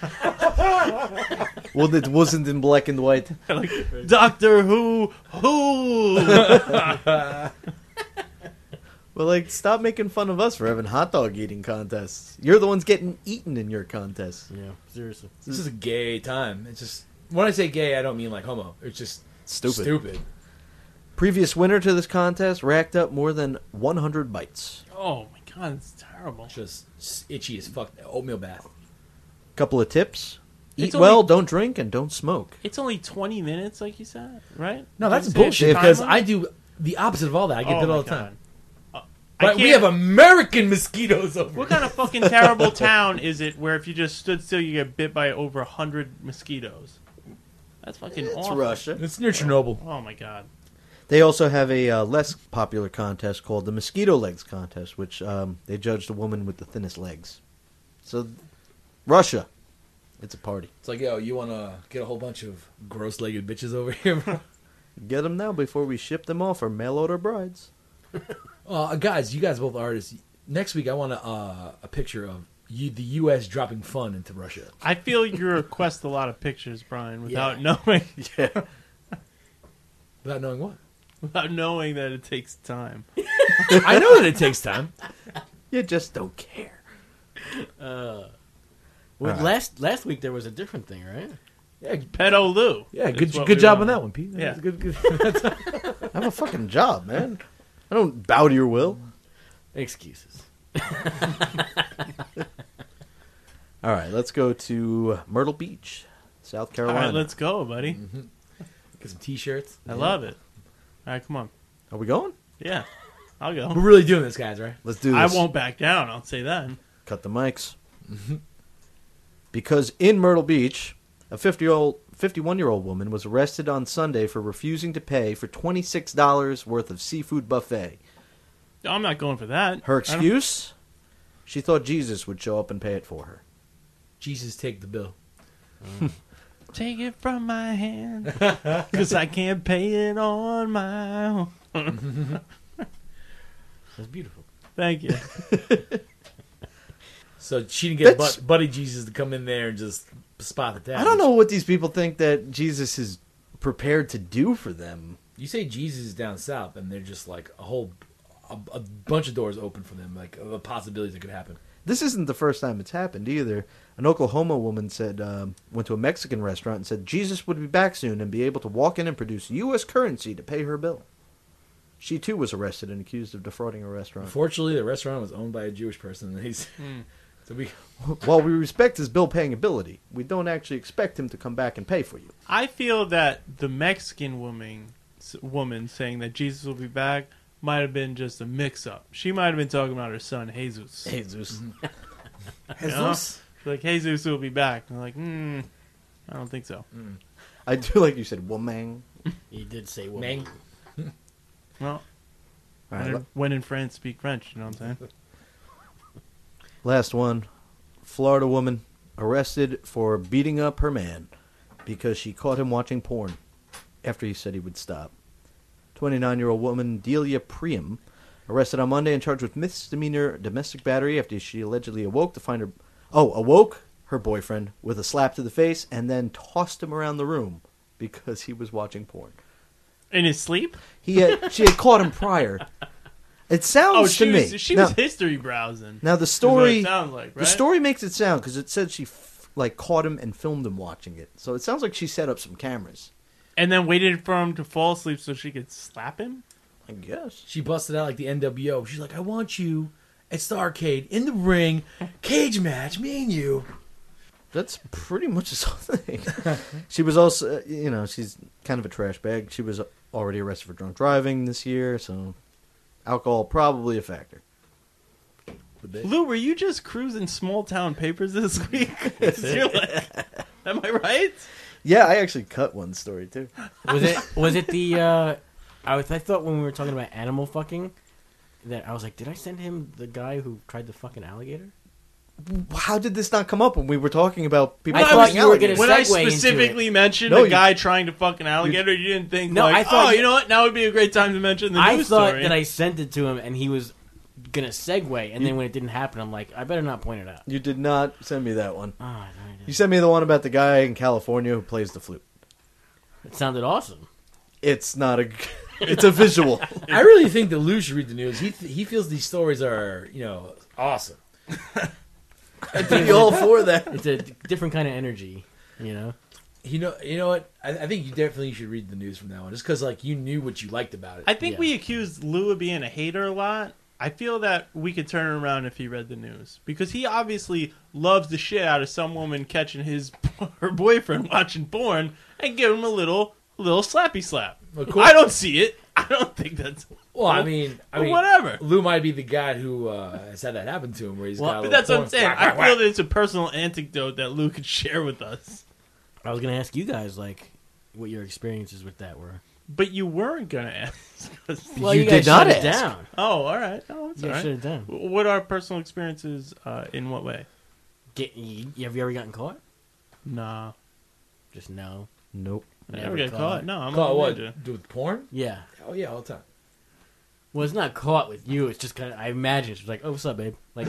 Well, it wasn't in black and white. like Doctor Who, Who. Well, like, stop making fun of us for having hot dog eating contests. You're the ones getting eaten in your contests. yeah, seriously. This is a gay time. It's just when I say gay, I don't mean like homo. It's just Stupid. Stupid. Previous winner to this contest racked up more than one hundred bites. Oh my god, it's terrible. Just itchy as fuck. Oatmeal bath. Couple of tips: eat It's well, only- don't drink, and don't smoke. It's only twenty minutes, like you said, right? No, that's Did you say bullshit. it's Because time I limit? do the opposite of all that. I get Oh bit my all the time. God. Uh, I But we can't- have American mosquitoes over What here. kind of fucking terrible town is it where if you just stood still you get bit by over a hundred mosquitoes? That's fucking It's awful. Russia. It's near Chernobyl. Oh my god. They also have a uh, less popular contest called the Mosquito Legs Contest, which um, they judge the woman with the thinnest legs. So, Russia, it's a party. It's like, yo, you want to get a whole bunch of gross-legged bitches over here, bro? Get them now before we ship them off for mail order brides. Uh, guys, you guys both artists. Next week, I want a, uh, a picture of you, the U S dropping fun into Russia. I feel you request a lot of pictures, Brian, without Yeah. knowing Yeah. Without knowing what. without knowing that it takes time. I know that it takes time. You just don't care. Well, Alright. last last week there was a different thing, right? Yeah, Pedo Lou. yeah. is Good, what good we job want. on that one, Pete. Yeah. That's good, good. I have a fucking job, man. I don't bow to your will. Excuses. All right, let's go to Myrtle Beach, South All Carolina. right, let's go, buddy. Get some T-shirts. I love it. All right, come on. Are we going? Yeah, I'll We're go. really doing this, guys, right? Let's do this. I won't back down. I'll say that. Cut the mics. Because in Myrtle Beach, a fifty-year-old, fifty-one-year-old woman was arrested on Sunday for refusing to pay for twenty-six dollars worth of seafood buffet. I'm not going for that. Her I don't- excuse? She thought Jesus would show up and pay it for her. Jesus, take the bill. Take it from my hand, because I can't pay it on my own. That's beautiful. Thank you. So she didn't get That's- but, Buddy Jesus to come in there and just spot the tab. I don't know what these people think that Jesus is prepared to do for them. You say Jesus is down south, and they're just like a whole, a, a bunch of doors open for them, like of possibilities that could happen. This isn't the first time it's happened either. An Oklahoma woman said um, went to a Mexican restaurant and said Jesus would be back soon and be able to walk in and produce U S currency to pay her bill. She too was arrested and accused of defrauding a restaurant. Unfortunately, the restaurant was owned by a Jewish person. And he's, so we, While we respect his bill-paying ability, we don't actually expect him to come back and pay for you. I feel that the Mexican woman, woman saying that Jesus will be back might have been just a mix-up. She might have been talking about her son, Jesus. Jesus. You know? She's like, Jesus will be back. I'm like, hmm, I don't think so. I do like you said, woman. He did say woman. Mang. Well, All when, right, in, when in France, speak French. You know what I'm saying? last one. Florida woman arrested for beating up her man because she caught him watching porn after he said he would stop. twenty-nine-year-old woman Delia Priam arrested on Monday and charged with misdemeanor domestic battery after she allegedly awoke to find her oh awoke her boyfriend with a slap to the face and then tossed him around the room because he was watching porn. In his sleep? He had, she had caught him prior. It sounds Oh, she to was me she now, was history browsing. now the is what story it sounds like, right? the story makes it sound because it said she f- like caught him and filmed him watching it. So it sounds like she set up some cameras. And then waited for him to fall asleep so she could slap him? I guess. She busted out like the N W O. She's like, I want you at the arcade, in the ring, cage match, me and you. That's pretty much the whole thing. She was also, uh, you know, she's kind of a trash bag. She was already arrested for drunk driving this year, so alcohol probably a factor. Lou, were you just cruising small town papers this week? You're like, am I right? Yeah, I actually cut one story too. Was it was it the? Uh, I was, I thought when we were talking about animal fucking, that I was like, did I send him the guy who tried to fuck an alligator? How did this not come up when we were talking about people I fucking thought you were alligators? gonna When I segue into specifically it. mentioned No, a you- guy trying to fuck an alligator, you, didn't think, No, like, I thought oh, you- you know what? Now would be a great time to mention the I news thought story. that I sent it to him and he was gonna segue, and then when it didn't happen, I'm like, I better not point it out. You did not send me that one. Oh, I You did. sent me the one about the guy in California who plays the flute. It sounded awesome. It's not a. It's a visual. I really think that Lou should read the news. He he feels these stories are, you know, awesome. I'd be all for that. It's a d- different kind of energy, you know. You know, you know what? I, I think you definitely should read the news from now on, just because like you knew what you liked about it. I think Yeah. we accused Lou of being a hater a lot. I feel that we could turn it around if he read the news, because he obviously loves the shit out of some woman catching his her boyfriend watching porn and give him a little little slappy slap. Of course. I don't see it. I don't think that's. Well, I mean, I But mean, whatever. Lou might be the guy who uh, has had that happen to him, where he's Well, got. A But little that's what I'm porn- saying. Whack, I whack, feel whack. that it's a personal anecdote that Lou could share with us. I was gonna ask you guys like what your experiences with that were. But you weren't gonna ask. 'cause- Well, You you, guys did not shut it ask. down. oh, all right. Oh, it's You all guys right. shut it down. What are personal experiences? Uh, in what way? Get, you, have you ever gotten caught? Nah, Just no. Nope. I Never never get caught. caught. No, I'm Call a what? ninja. Do with porn? Yeah. Oh yeah, all the time. Well, it's not caught with you. It's just kind of. I imagine it's like, oh, what's up, babe? Like,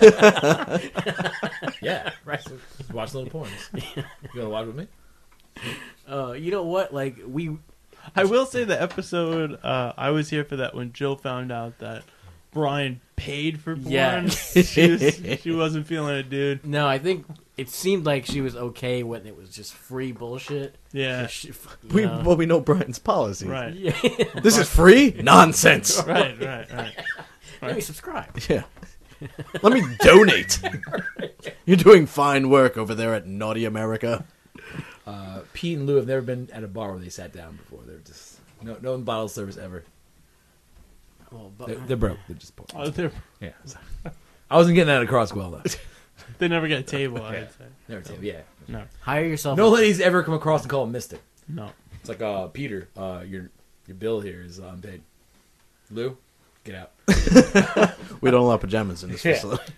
Yeah, right. So just watch little porns. You gonna watch with me? uh, you know what? Like we. I will say the episode, uh, I was here for that when Jill found out that Brian paid for porn. Yeah. she, was, she wasn't feeling it, dude. No, I think it seemed like she was okay when it was just free bullshit. Yeah. She, you We, know. well, we know Brian's policy. Right. Yeah. This is free? Nonsense. Right, right, right. Let me subscribe. Yeah. Let me donate. You're doing fine work over there at Naughty America. Uh, Pete and Lou have never been at a bar where they sat down before. They're just no no bottle service ever. Well, but, They're, they're broke. They're just poor. Oh, they're- Yeah. I wasn't getting that across well though. they never get a table, I Yeah. would say. Never tell. Yeah. No. hire yourself. No a- ladies ever come across and call him Mister. No. It's like, uh, Peter, uh, your your bill here is unpaid. Lou, get out. We don't allow pajamas in this Yeah. facility.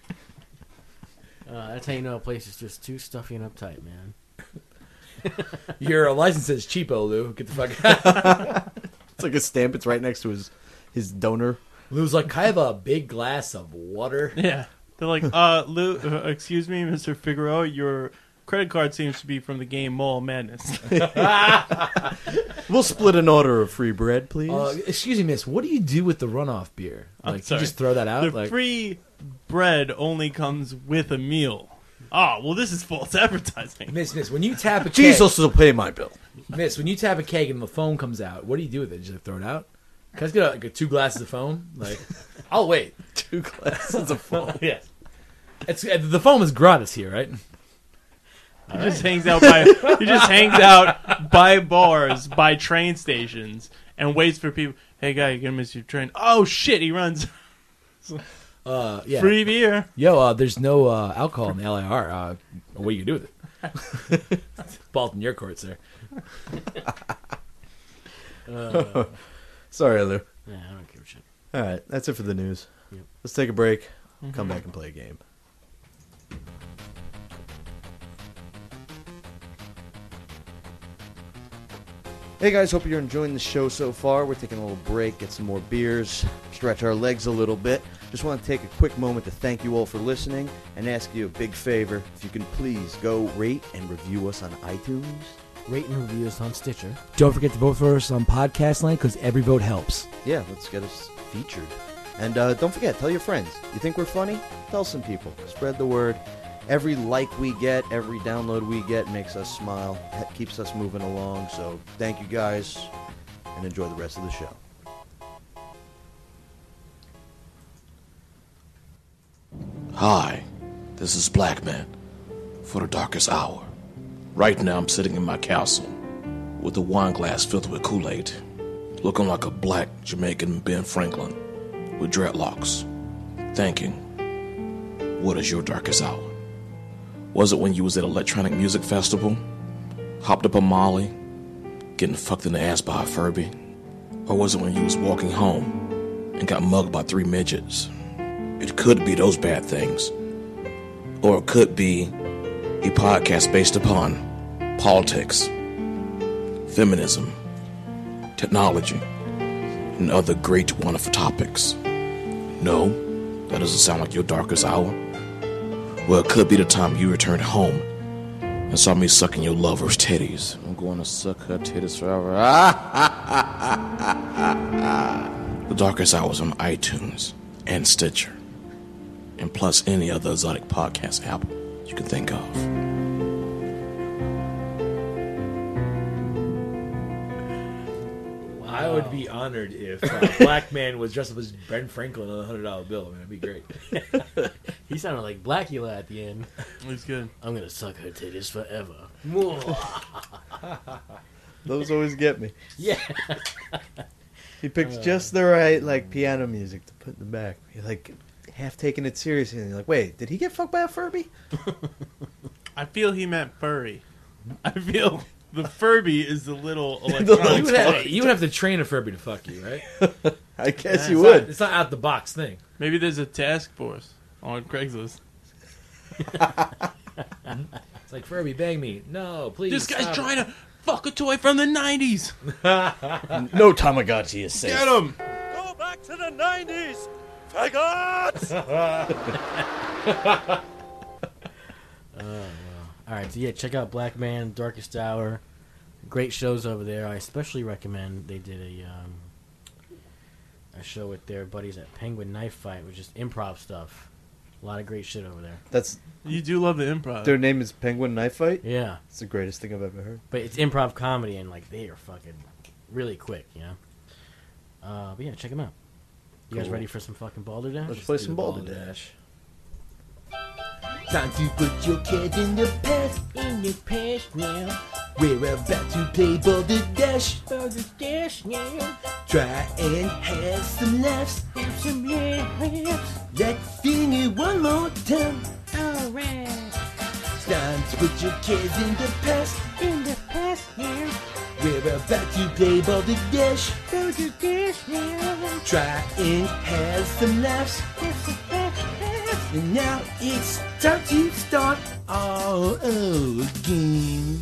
Uh, that's how you know a place is just too stuffy and uptight, man. Your license says cheapo, Lou. Get the fuck out. It's like a stamp. It's right next to his his donor. Lou's like, can I have a big glass of water? Yeah. They're like, uh, Lou, uh, excuse me, Mister Figueroa, your credit card seems to be from the game Mall of Madness. We'll split an order of free bread, please. Uh, excuse me, miss. What do you do with the runoff beer? I'm Like, you sorry. just throw that out? the Like, free bread only comes with a meal. Oh, well, this is false advertising. miss, miss, when you tap a keg, Jesus will pay my bill. miss, when you tap a keg and the foam comes out, what do you do with it? Just like, throw it out? Can I just get a, like a two glasses of foam? Like, I'll wait. Two glasses of foam. Yes. It's uh, the foam is gratis here, right? He just hangs out by he just hangs out by bars, by train stations, and waits for people. Hey, guy, you're gonna miss your train. Oh shit! He runs. Uh, yeah. Free beer. Yo, uh, there's no uh, alcohol in the L A R. Uh, what do you do with it? Ball in your court, sir. Uh, Sorry, Lou. yeah, I don't give a shit. All right, that's it for the news. Yep. Let's take a break. Come back and play a game. Hey guys, hope you're enjoying the show so far. We're taking a little break, get some more beers, stretch our legs a little bit. Just want to take a quick moment to thank you all for listening and ask you a big favor. If you can please go rate and review us on iTunes. Rate and review us on Stitcher. Don't forget to vote for us on Podcast Land because every vote helps. Yeah, let's get us featured. And uh, don't forget, tell your friends. You think we're funny? Tell some people. Spread the word. Every like we get, every download we get makes us smile. It keeps us moving along. So thank you guys, and enjoy the rest of the show. Hi, this is Black Man for the Darkest Hour. Right now I'm sitting in my castle with a wine glass filled with Kool-Aid, looking like a black Jamaican Ben Franklin with dreadlocks, thinking, what is your darkest hour? Was it when you was at Electronic Music Festival, hopped up a Molly, getting fucked in the ass by a Furby? Or was it when you was walking home and got mugged by three midgets? It could be those bad things. Or it could be a podcast based upon politics, feminism, technology, and other great wonderful topics. No, that doesn't sound like your darkest hour. Well, it could be the time you returned home and saw me sucking your lover's titties. I'm going to suck her titties forever. The Darkest Hours on iTunes and Stitcher, and plus any other exotic podcast app you can think of. I would be honored if uh, Black Man was dressed up as Ben Franklin on a hundred dollar bill. Man, that'd be great. He sounded like Blackula at the end. It's good. I'm gonna suck her titties forever. Those always get me. Yeah. He picks just the right like piano music to put in the back. You're like half taking it seriously, and you're like, wait, did he get fucked by a Furby? I feel he meant furry. I feel the Furby is the little You electronic would, have, toy. you would have to train a Furby to fuck you, right? I guess It's you not- would. it's not out the box thing. Maybe there's a task force on Craigslist. It's like, Furby, bang me. No, please. This guy's stop. trying to fuck a toy from the nineties. No Tamagotchi is safe. Get him! Go, Black to the nineties, faggots! All right, so yeah, check out Black Man, Darkest Hour. Great shows over there. I especially recommend they did a um, a show with their buddies at Penguin Knife Fight, which is improv stuff. A lot of great shit over there. That's You do love the improv. their name is Penguin Knife Fight. Yeah, It's the greatest thing I've ever heard. but it's improv comedy, and like they are fucking really quick, you know. Uh, but yeah, check them out. You guys Cool. ready for some fucking Balderdash? Let's play Do some the Balderdash. Time to put your kid in the past, in the past now. We're about to play Balderdash, Balderdash now. Try and have some laughs, have some laughs. Let's sing it one more time. Alright. It's time to put your kids in the past, in the past now. We're about to play Balderdash, Balderdash now. Try and have some laughs, have some laughs. And now it's time to start all again.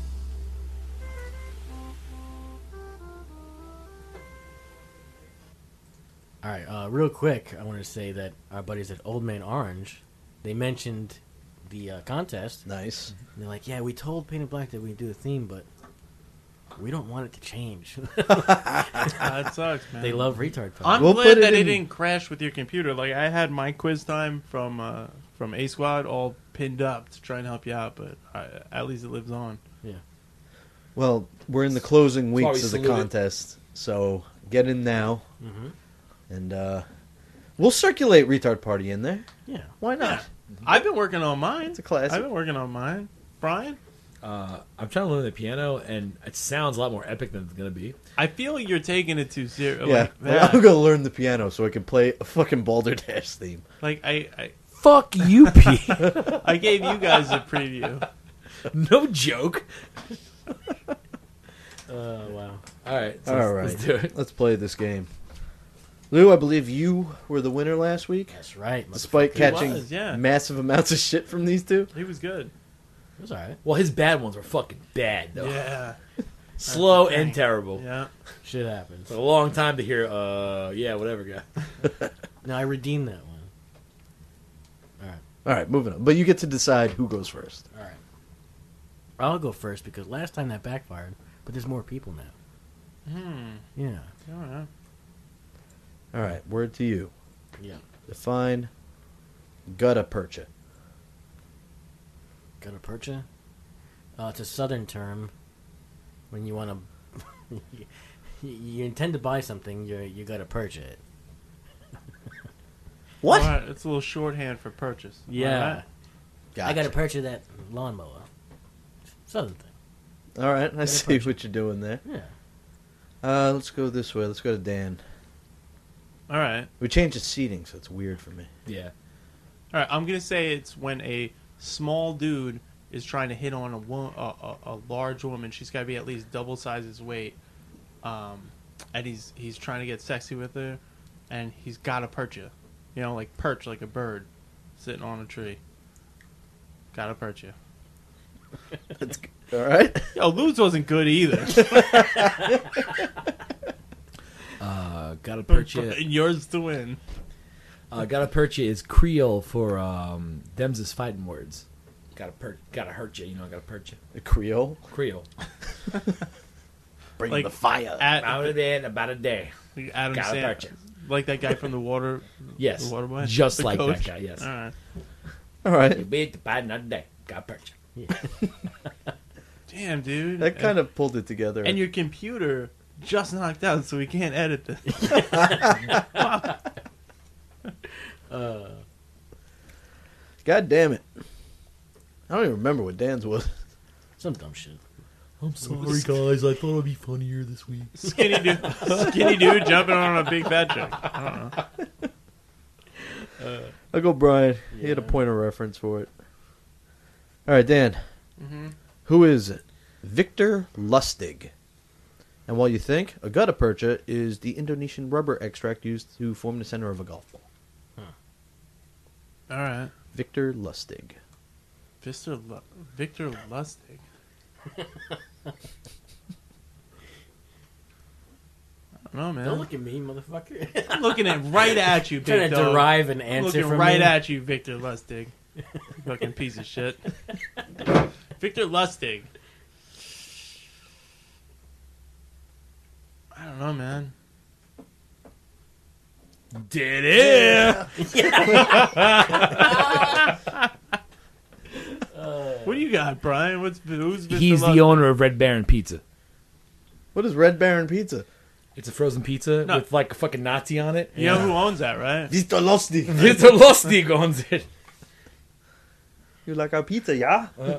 All right, uh, real quick, I want to say that our buddies at Old Man Orange, they mentioned the uh, contest. Nice. And they're like, yeah, we told Painted Black that we'd do a theme, but we don't want it to change. That sucks, man. They love retard puns. I'm We'll glad put it that it in- didn't crash with your computer. Like, I had my quiz time from uh, from A Squad all pinned up to try and help you out, but I, at least it lives on. Yeah. Well, we're in the closing why weeks we of the salute it. contest, so get in now, Mm-hmm. and uh, we'll circulate Retard Party in there. Yeah. Why not? Yeah. I've been working on mine. It's a classic. I've been working on mine. Brian? Uh, I'm trying to learn the piano, and it sounds a lot more epic than it's gonna be. I feel like you're taking it too serious. Yeah, Like, well, that. I'm gonna learn the piano so I can play a fucking Balderdash theme. like I, I, Fuck you, Pete. I gave you guys a preview. No joke. Oh, wow. All right, so All let's, right, let's do it. Let's play this game. Lou, I believe you were the winner last week, That's right. despite motherfucker. catching was, yeah. massive amounts of shit from these two. He was good. It was all right. Well, his bad ones were fucking bad though. Yeah. Slow That's the and thing. terrible. Yeah. Shit happens. It's a long time to hear. Uh, yeah, whatever, guy. No, I redeemed that one. All right. All right, moving on. But you get to decide who goes first. All right. I'll go first because last time that backfired, but there's more people now. Hmm. Yeah. All right. All right, word to you. Yeah. Define gutta percha. Gutta percha? Uh, it's a southern term. When you want to, you, you intend to buy something, you you gotta purchase it. What? All right, it's a little shorthand for purchase. Yeah. All right. Gotcha. I gotta purchase that lawnmower. Southern thing. All right, I Gutta see percha. what you're doing there. Yeah. Uh, let's go this way. Let's go to Dan. All right. We changed the seating, so it's weird for me. Yeah. All right. I'm gonna say it's when a small dude is trying to hit on a wo- a, a, a large woman. She's got to be at least double size his weight. Um, and he's he's trying to get sexy with her, and he's got to perch you. You know, like perch like a bird sitting on a tree. Got to perch you. That's good. All right. Yo, Luz wasn't good either. Uh, gotta perch you. Yours to win. Uh, gotta perch you is Creole for um, them's is fighting words. Gotta per, gotta hurt you. You know, gotta perch you. The Creole. Creole. Bring Like, the fire. At, About a day, and about a day. like Adam Gotta Sandler. perch you. Like that guy from the water. Yes. The water boy? Just The like coach? that guy. Yes. All right. All right. You beat the bad another day. Gotta perch you. Damn, dude. That kind of pulled it together. And your computer just knocked out, so we can't edit this. Uh, God damn it. I don't even remember what Dan's was. some dumb shit. I'm sorry, guys. I thought it'd be funnier this week. Skinny dude, skinny dude jumping on a big fat chick. I don't know. I'll go Brian. He had a Yeah. point of reference for it. All right, Dan. Mm-hmm. Who is it? Victor Lustig. And while you think, a gutta percha is the Indonesian rubber extract used to form the center of a golf ball. All right. Victor Lustig. Victor, Lu- Victor Lustig. No, man. Don't look at me, motherfucker. I'm looking at right at you, Trying big to dog. derive an I'm answer looking from right me. at you, Victor Lustig. Fucking piece of shit. Victor Lustig. I don't know, man. Did it? What do you got, Brian? What's who's Victor He's Lustig? the owner of Red Baron Pizza. What is Red Baron Pizza? It's a frozen pizza No. with like a fucking Nazi on it. You know who owns that, right? Victor Lustig. Victor Lustig owns it. You like our pizza, yeah? Uh.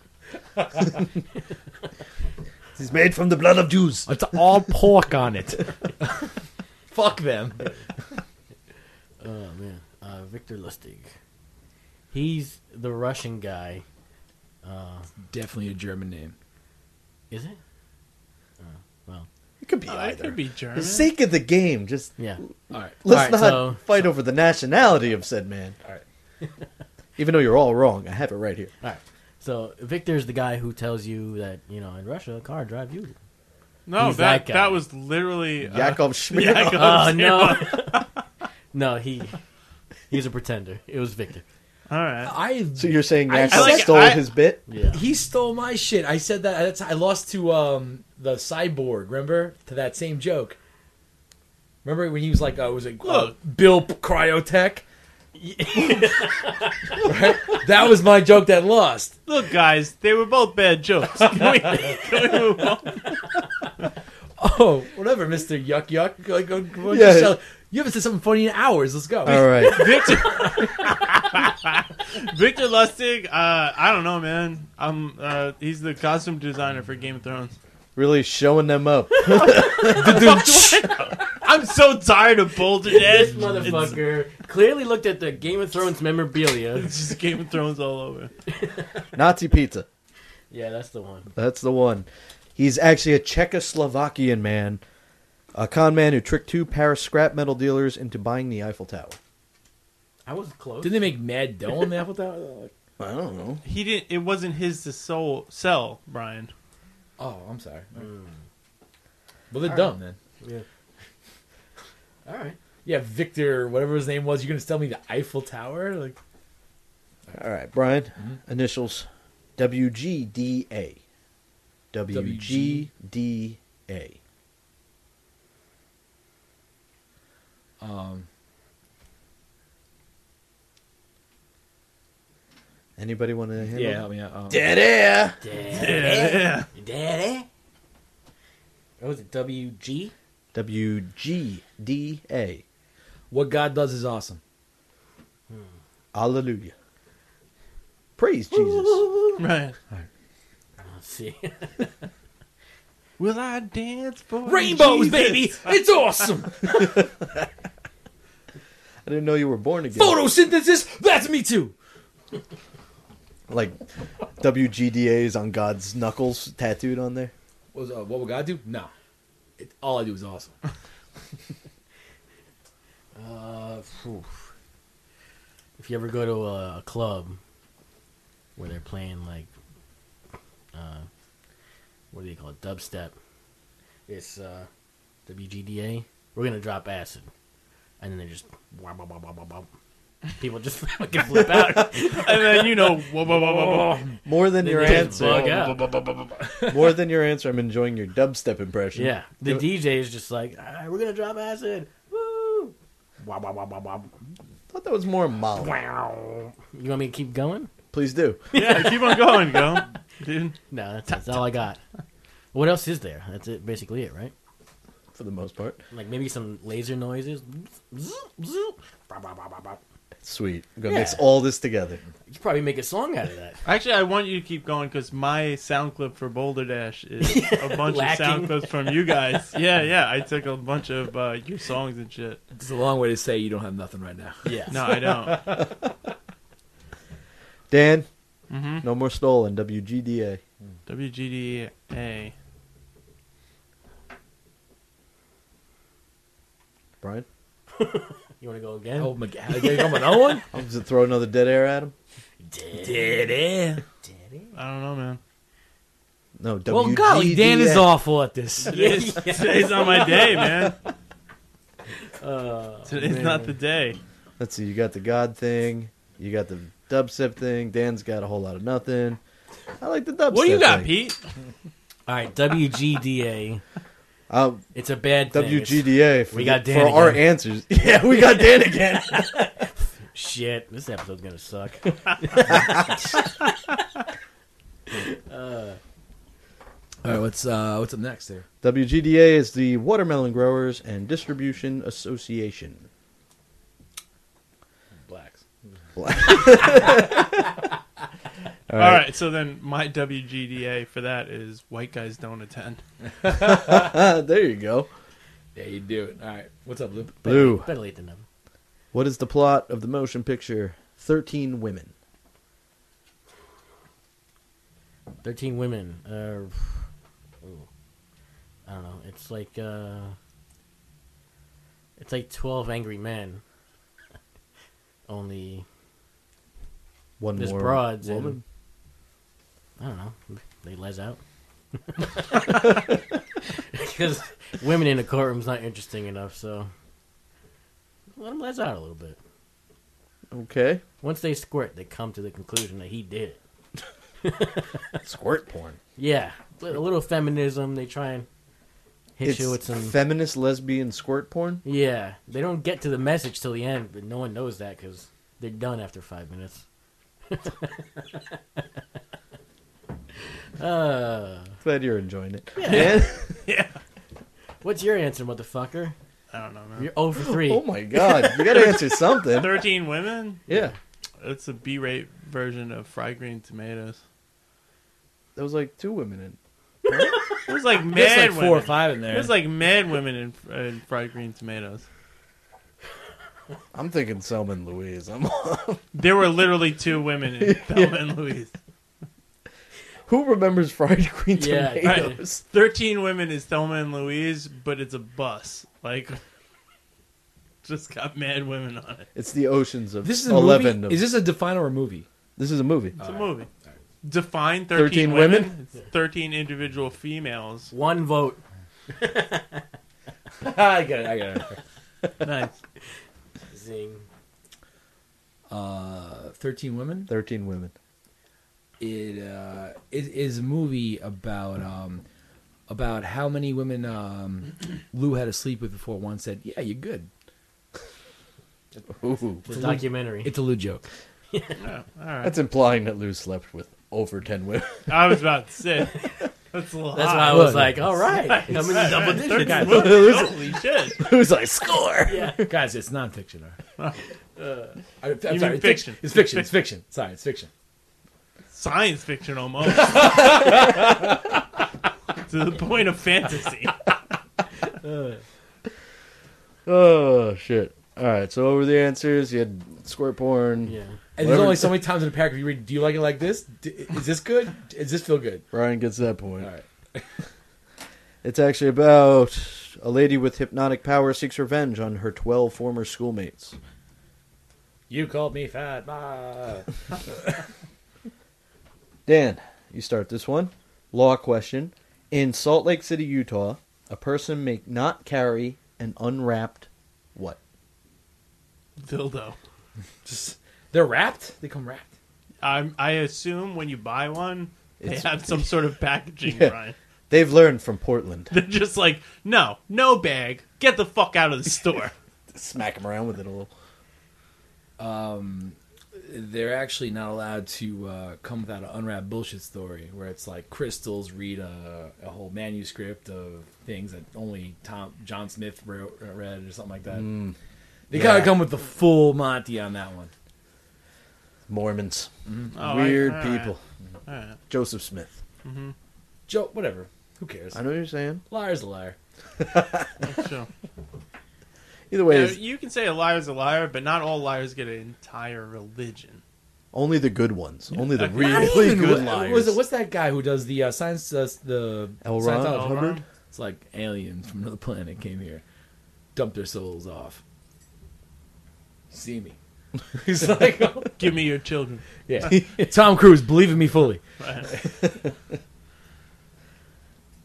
It's made from the blood of Jews. It's all pork on it. Fuck them. Oh man, uh, Victor Lustig. He's the Russian guy. Uh, Definitely a German name. is it? Oh, well, It could be Oh, it either. could be For German. the sake of the game, just yeah. All right. let's Alright, not so- fight over the nationality of said man. All right. Even though you're all wrong, I have it right here. All right. So Victor's the guy who tells you that you know in Russia a car drive you. No, He's that that that, guy. was literally uh, Yakov Schmidt. Yakov Oh Smirnoff. no, no, he he's a pretender. It was Victor. All right. I So you're saying I- I Yakov like- stole I- his bit? Yeah. he stole my shit. I said that that's, I lost to um the cyborg. Remember to that same joke. Remember when he was like, uh, was it uh, Look. Bill Cryotech? Right? That was my joke that lost. Look, guys, they were both bad jokes. Can we, can we move on? Oh, whatever, Mister Yuck Yuck. Like, go, go Yeah. just tell- you haven't said something funny in hours. Let's go. All right. Victor Victor Lustig, uh, I don't know, man. I'm uh, he's the costume designer for Game of Thrones. Really showing them up. I'm so tired of Boulder Dash. This motherfucker clearly looked at the Game of Thrones memorabilia. It's just Game of Thrones all over. Nazi pizza. Yeah, that's the one. That's the one. He's actually a Czechoslovakian man, a con man who tricked two Paris scrap metal dealers into buying the Eiffel Tower. I was close. Didn't they make Mad Dough on the Apple Tower? I don't know. He didn't. It wasn't his to soul, sell, Brian. Oh, I'm sorry. Well, they're dumb then. Yeah. All right. Yeah, Victor, whatever his name was. You're gonna tell me the Eiffel Tower? Like, All right, Brian. Mm-hmm. Initials W G D A. W G D A. um, Anybody want to handle yeah, it? help me out. Um, Dead air. Yeah. Daddy. What was it? W G? W G D A. What God does is awesome. Hallelujah. Praise Jesus. Right. Let's see. Will I dance for Rainbows, Jesus? baby! It's awesome! I didn't know you were born again. Photosynthesis, that's me too! Like W G D A is on God's knuckles tattooed on there. What, was, uh, what would God do? No. It, all I do is awesome. Uh, phew. If you ever go to a, a club where they're playing like, uh, what do they call it? Dubstep. It's uh, W G D A. We're gonna drop acid, and then they just wah, wah, wah, wah, wah, wah. People just fucking flip out. And then you know, whoa, whoa, whoa, whoa, whoa. More than They your just answer. bug out. More than your answer. I'm enjoying your dubstep impression. Yeah, the Give- D J is just like, all right, we're gonna drop acid. Woo! Wah, wah, wah, wah, wah. I thought that was more mild. Wow. You want me to keep going? Please do. Yeah, keep on going, go, dude. No, that's, that's all I got. What else is there? That's it, basically it, right? For the most part. Like maybe some laser noises. Zoop, zoop. Bah, bah, bah, bah, bah. Sweet. I'm going to Yeah. mix all this together. You could probably make a song out of that. Actually, I want you to keep going because my sound clip for Boulder Dash is a bunch of Lacking. sound clips from you guys. Yeah, yeah. I took a bunch of uh, your songs and shit. It's a long way to say you don't have nothing right now. Yeah. No, I don't. Dan, Mm-hmm. no more stolen. W G D A. W G D A. Brian? You want to go again? Oh my god, you got another one? I'm just throw another dead air at him. Did it? I don't know, man. No, W G D A. Well, golly, Dan is awful at this. Today's, today's not my day, man. Uh, Today's man. not the day. Let's see. You got the God thing. You got the dubstep thing. Dan's got a whole lot of nothing. I like the dubstep. What do you got, thing. Pete? All right, W G D A. Uh, It's a bad thing. W G D A for, We got the- Dan for our again. answers. Yeah, we got Dan again. It's- shit, this episode's gonna suck. uh, All right, what's uh, what's up next there? W G D A is the Watermelon Growers and Distribution Association. Blacks. All right. so then my W G D A for that is white guys don't attend. There you go. Yeah, you do it. All right, what's up, Lou? Blue. Better late than never. What is the plot of the motion picture thirteen Women? Thirteen women. Uh, ooh. I don't know. It's like uh, it's like twelve angry men. Only One there's more broads woman. and I don't know. They les out because women in the courtroom's not interesting enough. So let them les out a little bit. Okay. Once they squirt, they come to the conclusion that he did it. Squirt porn. Yeah, a little feminism. They try and hit It's you with some. feminist lesbian squirt porn? Yeah, they don't get to the message till the end, but no one knows that because they're done after five minutes. uh, Glad you're enjoying it. Yeah. Yeah. what's your answer, motherfucker? I don't know, man. You're zero for three. Oh my god, you gotta answer something. Thirteen women. Yeah. It's a B-rate version of fried green tomatoes. There was like two women in. It was like There's mad like women. four or five in there. There's like mad women in, in fried green tomatoes. I'm thinking Selma and Louise. I'm There were literally two women in Thelma and Louise. Who remembers fried green Yeah, tomatoes? Thirteen women is Thelma and Louise, but it's a bus. Like, just got mad women on it. It's the oceans of this is a eleven. movie. Of, Is this a define or a movie? this is a movie. It's a Alright. movie. Define thirteen, thirteen women. women? It's thirteen individual females. One vote. I get it. I get it. Nice. Zing. Uh, Thirteen women. Thirteen women. It uh, it is a movie about um, about how many women um, Lou had to sleep with before one said, "Yeah, you're good." Ooh. It's a documentary. It's a Lou joke. Yeah, all right. That's implying that Lou slept with over ten women. I was about to say. That's a little That's high. why I was Look. like, all right. I'm in the double digits. thirteen women. Holy shit. Who's like score? Yeah. Guys, it's nonfiction. All right. Uh, I, I'm mean sorry, it's fiction. It's fiction. It's fiction. Sorry, it's fiction. Science fiction almost. To the point of fantasy. Oh shit! All right, so over the answers, you had squirt porn. Yeah. And there's Whatever- only so many times in the paragraph you read, do you like it like this? D- Is this good? Does this feel good? Ryan gets that point. All right. It's actually about a lady with hypnotic power seeks revenge on her twelve former schoolmates. You called me fat. Ah. Dan, you start this one. Law question. In Salt Lake City, Utah, a person may not carry an unwrapped what? Dildo. Just, they're wrapped? They come wrapped. I'm, I assume when you buy one, they It's- have some sort of packaging, Yeah. Brian. They've learned from Portland. They're just like, no, no bag. Get the fuck out of the store. Smack them around with it a little. Um, they're actually not allowed to uh, come without an unwrapped bullshit story where it's like crystals read a, a whole manuscript of things that only Tom John Smith wrote, read or something like that. Mm, They yeah. gotta come with the full Monty on that one. Mormons. Oh, Weird I- all right. people. All right. Joseph Smith. Joe, whatever. Who cares? I know what you're saying. Liar's a liar. Sure. Either way, Now, it's you can say a liar's a liar, but not all liars get an entire religion. only the good ones. Only the Not really Even good what- liars. Was it, what's that guy who does the uh, science? Uh, the L. Ron Scientology? Hubbard? It's like aliens from another planet came here, dumped their souls off. See me. He's like, oh. Give me your children. Yeah. Tom Cruise, believe in me fully. Right.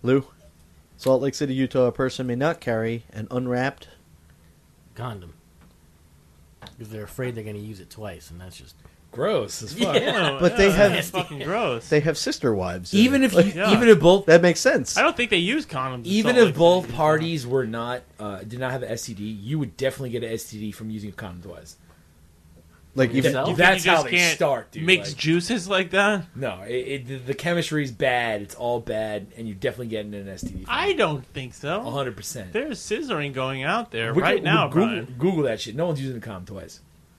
Lou, Salt Lake City, Utah, a person may not carry an unwrapped. Condom. Because they're afraid they're going to use it twice, and that's just... Gross as fuck. Yeah, But they yeah, have- that's fucking gross. They have sister wives. Even if you, Yeah. even if both that makes sense. I don't think they use condoms. in even Salt if Lake both City. parties were not uh, did not have an S T D, you would definitely get an S T D from using a condom twice. Like even Yourself? You think That's you just how they can't start, dude. Mix Like- juices like that. No, it, it, the, the chemistry's bad. It's all bad, and you're definitely getting an S T D. I don't think so. A hundred percent. There's scissoring going out there We right can- now, Google, Brian. Google that shit. No one's using a condom twice.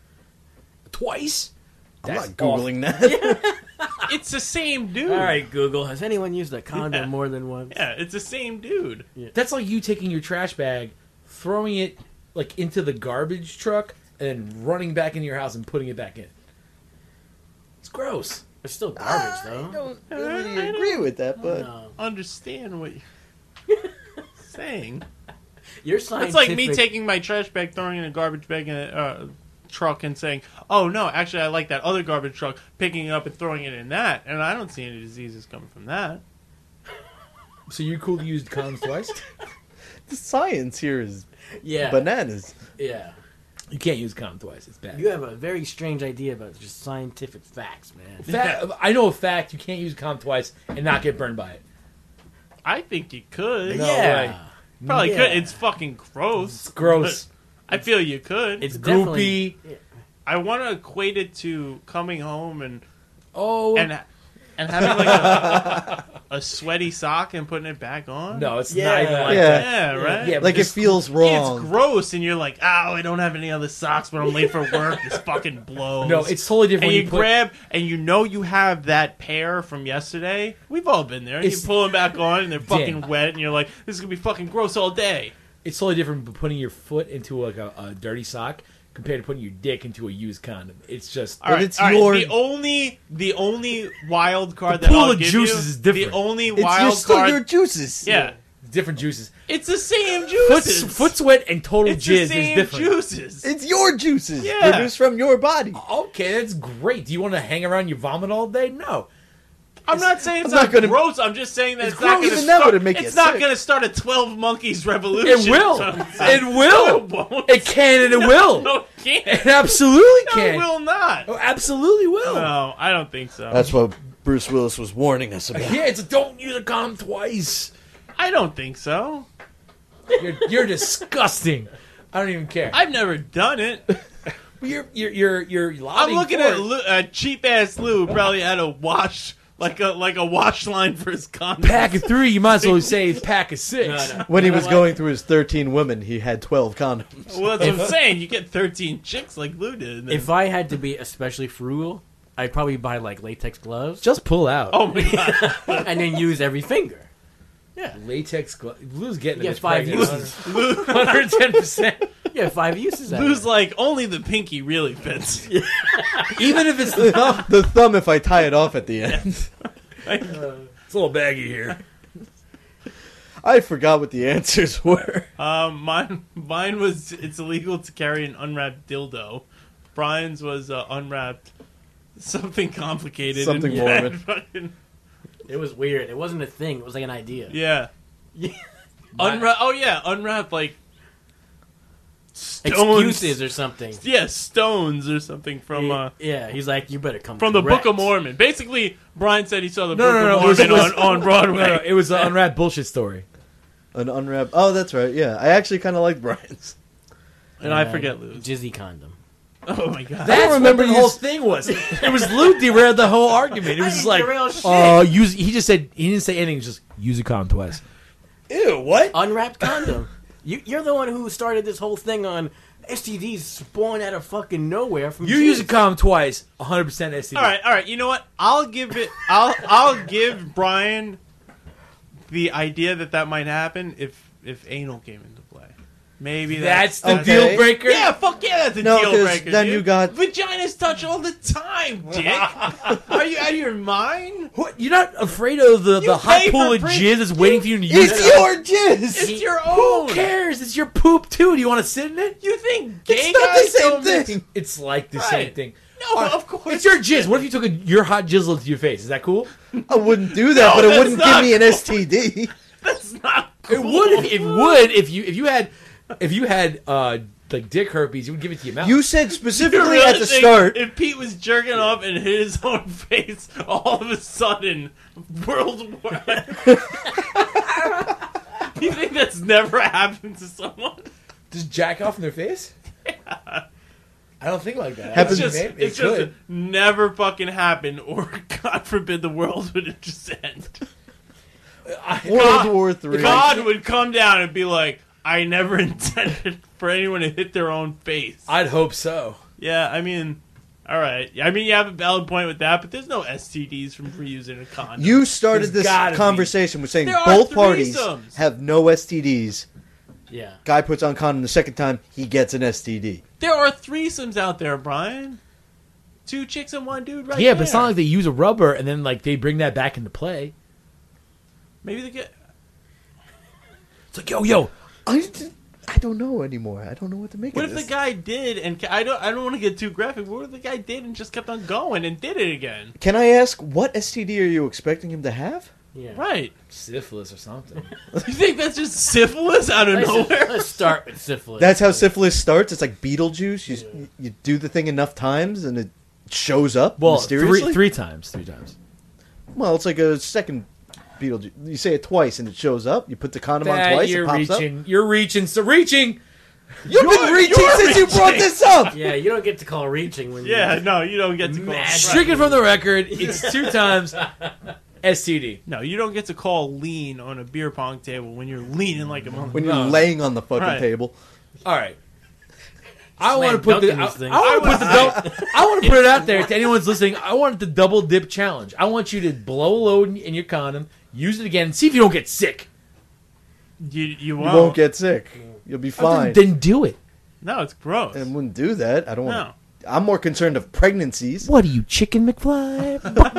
Twice? I'm That's not googling that. It's the same dude. All right, Google. Has anyone used a condom Yeah. more than once? Yeah, it's the same dude. That's like you taking your trash bag, throwing it like into the garbage truck, and then running back into your house and putting it back in. It's gross. It's still garbage, I though. don't I really don't- agree with that, but No. Understand what you're saying? You're It's scientific. like me taking my trash bag, throwing it in a garbage bag in a uh, truck, and saying, "Oh no, actually, I like that other garbage truck." Picking it up and throwing it in that, and I don't see any diseases coming from that. So you're cool to use condoms twice? the science here is Yeah. bananas. Yeah. You can't use a condom twice. It's bad. You have a very strange idea about just scientific facts, man. Fact, I know a fact. You can't use a condom twice and not get burned by it. I think you could. No yeah. way. Probably Yeah. could. It's fucking gross. It's gross. I feel you could. It's Goopy. definitely... I want to equate it to coming home and Oh and and having like a, a sweaty sock and putting it back on. no, it's Yeah. not even like Yeah. that. Yeah, right. Yeah, Like it just- feels Yeah, wrong. it's gross, and you're like, "Oh, I don't have any other socks, but I'm late for work. This fucking blows." No, it's totally different. and when you, you put, grab, and you know you have that pair from yesterday. We've all been there. And you It's- pull them back on, and they're fucking Dan. wet, and you're like, "This is gonna be fucking gross all day." It's totally different from putting your foot into like a, a dirty sock compared to putting your dick into a used condom. It's just But it's all right, your- the only the only wild card The that pool I'll of give juices you, is different. The only It's wild your, still card, your juices. yeah, different juices. it's the same Foot, juices. foot sweat and total it's jizz the is same different. juices. It's your juices Yeah. produced from your body. Okay, that's great. Do you want to hang around your vomit all day? No. I'm not saying it's I'm not not, gonna- gross. I'm just saying that It's it's, not gross. going to Even that start. would've make you it's not sick. going to start a twelve monkeys revolution. It will. So I'm saying- It will. No, it won't. It can and it will. No, it can't. It absolutely No, can. it will not. Oh, absolutely will. No, I don't think so. That's what Bruce Willis was warning us about. Yeah, it's a don't use a condom twice. I don't think so. You're, you're disgusting. I don't even care. I've never done it. You're you're you're you're I'm lobbying looking for at it. Lou, a cheap ass Lou who probably had a wash like a like a wash line for his condom. pack of three. You might as well say it's pack of six. No, no. When he You know was what? going through his thirteen women, he had twelve condoms. Well, that's what I'm saying. You get thirteen chicks like Lou did. and then- If I had to be especially frugal, I'd probably buy like latex gloves Just pull out. oh my god, and then use every finger. Yeah, Latex gloves. Blue's getting you a get five pregnant. uses. Lou, one hundred ten percent. Yeah, five uses. out of Lou's it. like only the pinky really fits. Even if it's The thumb, the thumb if I tie it off at the end. it's a little baggy here. I forgot what the answers were. Um, mine, mine was it's illegal to carry an unwrapped dildo. Brian's was uh, unwrapped something complicated. Something and morbid. fucking- It was weird. It wasn't a thing. It was like an idea. yeah. Yeah. Unwrap. Oh yeah, unwrapped like stones. Excuses or something. Yeah, stones or something from uh, yeah, he's like, you better come from the correct. Book of Mormon. Basically, Brian said he saw the No, Book no, no, of it was- Mormon it was- on, on Broadway. No, no, it was an unwrapped bullshit story. An unwrapped. Oh, that's right. Yeah, I actually kind of like Brian's. and I forget Lou's. Jizzy condom. Oh my god. That's remember what the you whole s- thing was. It was Lou derailed the whole argument. It was I just didn't like, derail shit. oh, use. He just said he didn't say anything. Just use a condom twice. Ew, what? Unwrapped condom. You, you're the one who started this whole thing on S T Ds spawn out of fucking nowhere from. You jizz. use a condom twice. one hundred percent S T D. All right, all right. You know what? I'll give it. I'll I'll give Brian the idea that that might happen if if anal came into play. Maybe That's that's, the Okay. deal breaker. Yeah, fuck yeah, that's a No, deal 'cause breaker. then dude. you got- vaginas touch all the time, dick. Are you out of your mind? What, you're not afraid of the, You the hot pay pool for of pre- jizz that's waiting for you to use It's it? your jizz. It's your Who own. cares? It's your poop too. Do you want to sit in it? You think gay It's not guys the same don't mix- thing. It's like the Right. same thing. No, of course. It's your jizz. What if you took a, your hot jizzle to your face? Is that cool? I wouldn't do that, No, but it that's wouldn't give not me an S T D. That's not. It would. If, it would if you if you had if you had uh like dick herpes, you would give it to your mouth. You said You specifically really at the think start. If Pete was jerking off and hit his own face, all of a sudden, World War. You think that's never happened to someone? Just jack off in their face? Yeah. I don't think like that. Happens- It's just, It it's could. just never fucking happened, or God forbid the world would just end. World War Three. God would come down and be like, I never intended for anyone to hit their own face. I'd hope so. Yeah, I mean, all right. I mean, you have a valid point with that, but there's no S T Ds from reusing a condom. You started There's this gotta be. conversation with saying There are both parties threesomes. have no S T Ds. Yeah. Guy puts on condom the second time, he gets an S T D. There are threesomes out there, Brian. Two chicks and one dude right yeah, there. but it's not like they use a rubber and then like they bring that back into play. Maybe they get... It's like, yo, yo, I, d- I don't know anymore. I don't know what to make What of if this. the guy did, and ca- I don't I don't want to get too graphic, but what if the guy did and just kept on going and did it again? Can I ask, what S T D are you expecting him to have? Yeah. Right. syphilis or something. You think that's just syphilis out of Let's, nowhere? let's start with syphilis. That's how syphilis starts? It's like Beetlejuice? You, you, you do the thing enough times and it shows up Well, mysteriously? three three times, three times. Well, it's like a second Beetlejuice. You say it twice and it shows up. You put the condom on That twice, you're it pops reaching. up. You're reaching. So reaching. You've been reaching you're since you brought reaching. this up! Yeah, you don't get to call reaching when Yeah, you... no, you don't get to call. Mad. Stricken from the record. It's two times. S T D. No, you don't get to call lean on a beer pong table when you're leaning like a mother. When you're No. laying on the fucking Right. table. All right. I Slam want to put the. dunking I, this thing. I want to put the. dou- I want to put it out there to anyone who's listening. I want the double dip challenge. I want you to blow a load in, in your condom, use it again, and see if you don't get sick. You you You won't. won't get sick. You'll be fine. Then, then do it. No, it's gross. and wouldn't do that. I don't want. No. I'm more concerned of pregnancies. What are you, Chicken McFly?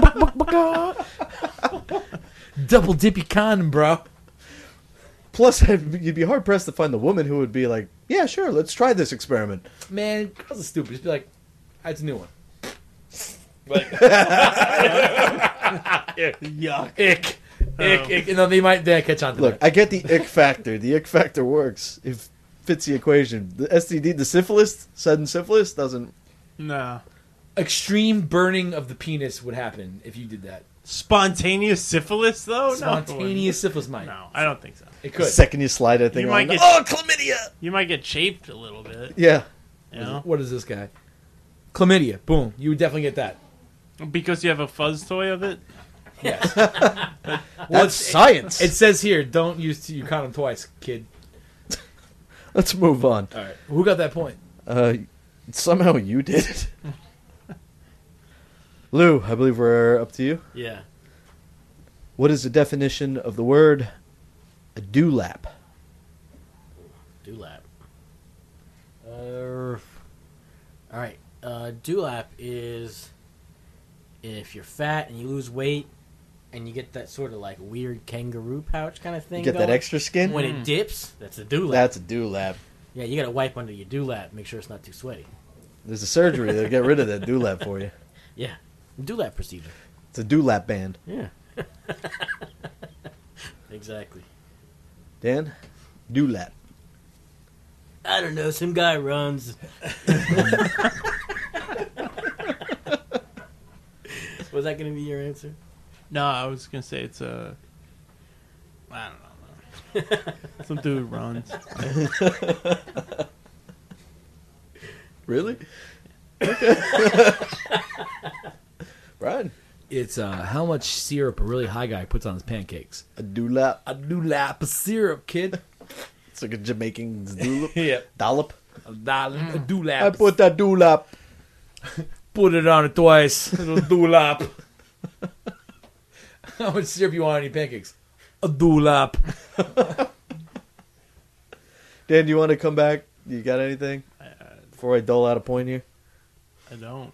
Double dip your condom, bro. Plus, you'd be hard pressed to find the woman who would be like, "Yeah, sure, let's try this experiment." Man, girls are stupid. Just be like, that's a new one. Yuck. Ick. Oh. Ick, ick. And then they might they catch on to Look, that. I get the ick factor. The ick factor works. It fits the equation. The S T D, the syphilis, sudden syphilis doesn't. No. Extreme burning of the penis would happen if you did that. Spontaneous syphilis, though? Spontaneous syphilis might. No, I don't think so. It The could. second you slide that thing You on, might get- oh, chlamydia. You might get chafed a little bit. Yeah, You know? What is this guy? Chlamydia. Boom. You would definitely get that. Because you have a fuzz toy of it? Yes. that's science. It says here, don't use your condom twice, kid. Let's move on. All right. Who got that point? Uh, somehow you did it. Lou, I believe we're up to you. Yeah. What is the definition of the word a dewlap? Dewlap. Uh, all right. Uh, dewlap is if you're fat and you lose weight and you get that sort of like weird kangaroo pouch kind of thing. You get that going. extra skin? When it dips, that's a dewlap. That's a dewlap. Yeah, you got to wipe under your dewlap, make sure it's not too sweaty. There's a surgery that'll get rid of that dewlap for you. Yeah, dewlap procedure. It's a dewlap band. Yeah. Exactly. Dan? Dewlap. I don't know. Some guy runs. Was that going to be your answer? No, I was going to say it's a... I don't know. Some dude runs. Really? Okay. Brian? It's uh, how much syrup a really high guy puts on his pancakes. A dewlap. A dollop of syrup, kid. It's like a Jamaican dollop. Yeah. Dollop. A dollar. A dollop. I put that dewlap. Put it on it twice. Little doolap. How much syrup you want on your pancakes? A doolap. Dan, do you want to come back? You got anything? Before I dole out a point here? I don't.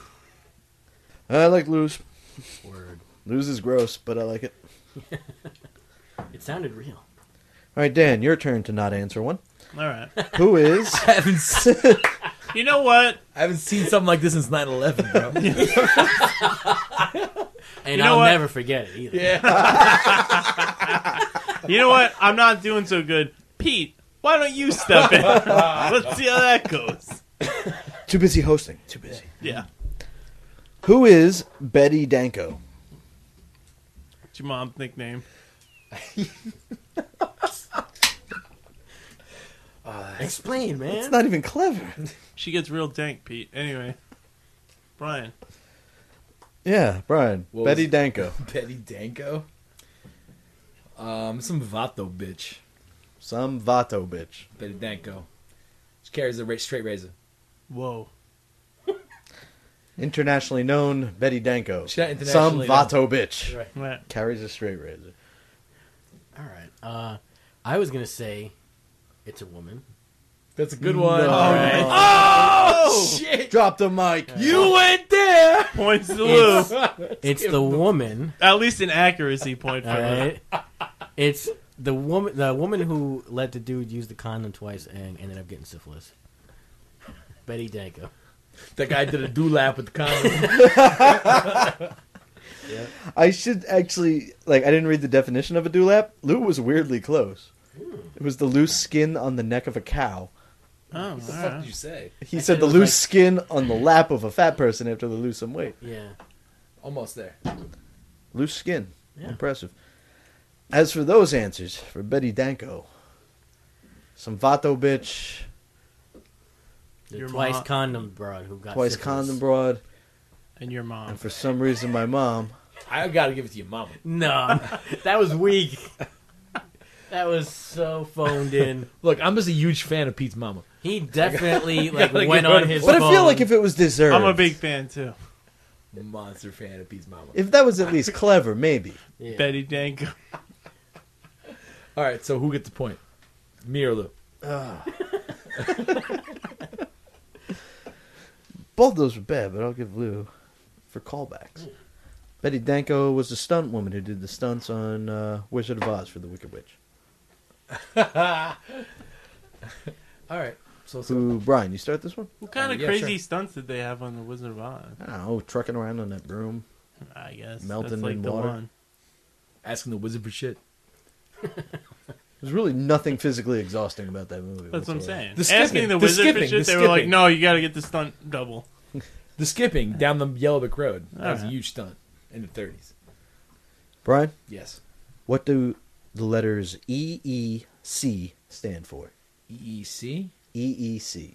I like lose. Word. Lose is gross, but I like it. It sounded real. All right, Dan, your turn to not answer one. All right. Who is... I haven't, se- You know what? I haven't seen something like this since nine eleven, bro. And You know I'll what? never forget it either. Yeah. You know what? I'm not doing so good. Pete, why don't you step in? Let's see how that goes. Too busy hosting. Too busy. Yeah. Who is Betty Danko? What's your mom's nickname? Explain, man. It's not even clever. She gets real dank, Pete. Anyway. Brian. Yeah, Brian. What Betty was- Danko. Betty Danko. Um, some Vato bitch. Some Vato bitch. Betty Danko. She carries a ra- straight razor. Whoa. Internationally known Betty Danko. She's not Some internationally Vato bitch. Right. Right. Carries a straight razor. All right. Uh, I was gonna say it's a woman. That's a good one. No. All right. Oh, shit! Drop the mic. You went there. Points to Lou. It's, it's the woman. At least an accuracy point for All her. right. It's the woman. The woman who let the dude use the condom twice and ended up getting syphilis. Betty Danko. That guy did a do-lap with the condom. I should actually, like, I didn't read the definition of a dewlap. Lou was weirdly close. It was the loose skin on the neck of a cow. Oh, What the all fuck right. did you say? He I said said the it was loose like- skin on the lap of a fat person after they lose some weight. Yeah. Almost there. Loose skin. Yeah. Impressive. As for those answers, for Betty Danko, some Vato bitch, The Your twice mom- condom broad who got twice syphilis. condom broad, And your mom. and for some reason my mom. I gotta give it to your mama. No, that was weak. That was so phoned in. Look, I'm just a huge fan of Pete's mama. He definitely like gotta went give on her- his. But I phone. feel like if it was deserved, I'm a big fan, too. Monster fan of Pete's mama. if that was at least clever, maybe. Yeah. Betty Danko. All right, so who gets the point? Me or Lou? Both those were bad, but I'll give Lou for callbacks. Betty Danko was the stunt woman who did the stunts on uh, Wizard of Oz for the Wicked Witch. All right. So, so Who, Brian, you start this one? What kind Uh, of yeah, crazy sure. stunts did they have on The Wizard of Oz? I don't know, trucking around on that broom. I guess. Melting That's like in the water. one. asking the wizard for shit. There's really nothing physically exhausting about that movie. That's what I'm whatsoever. saying. The skipping, Asking the the wizard for skipping, shit, the they were like, skipping. no, you got to get the stunt double. The skipping down the Yellow Brick Road. That was a Alright. huge stunt in the thirties. Brian, Yes. what do the letters E E C stand for? E E C? E E C.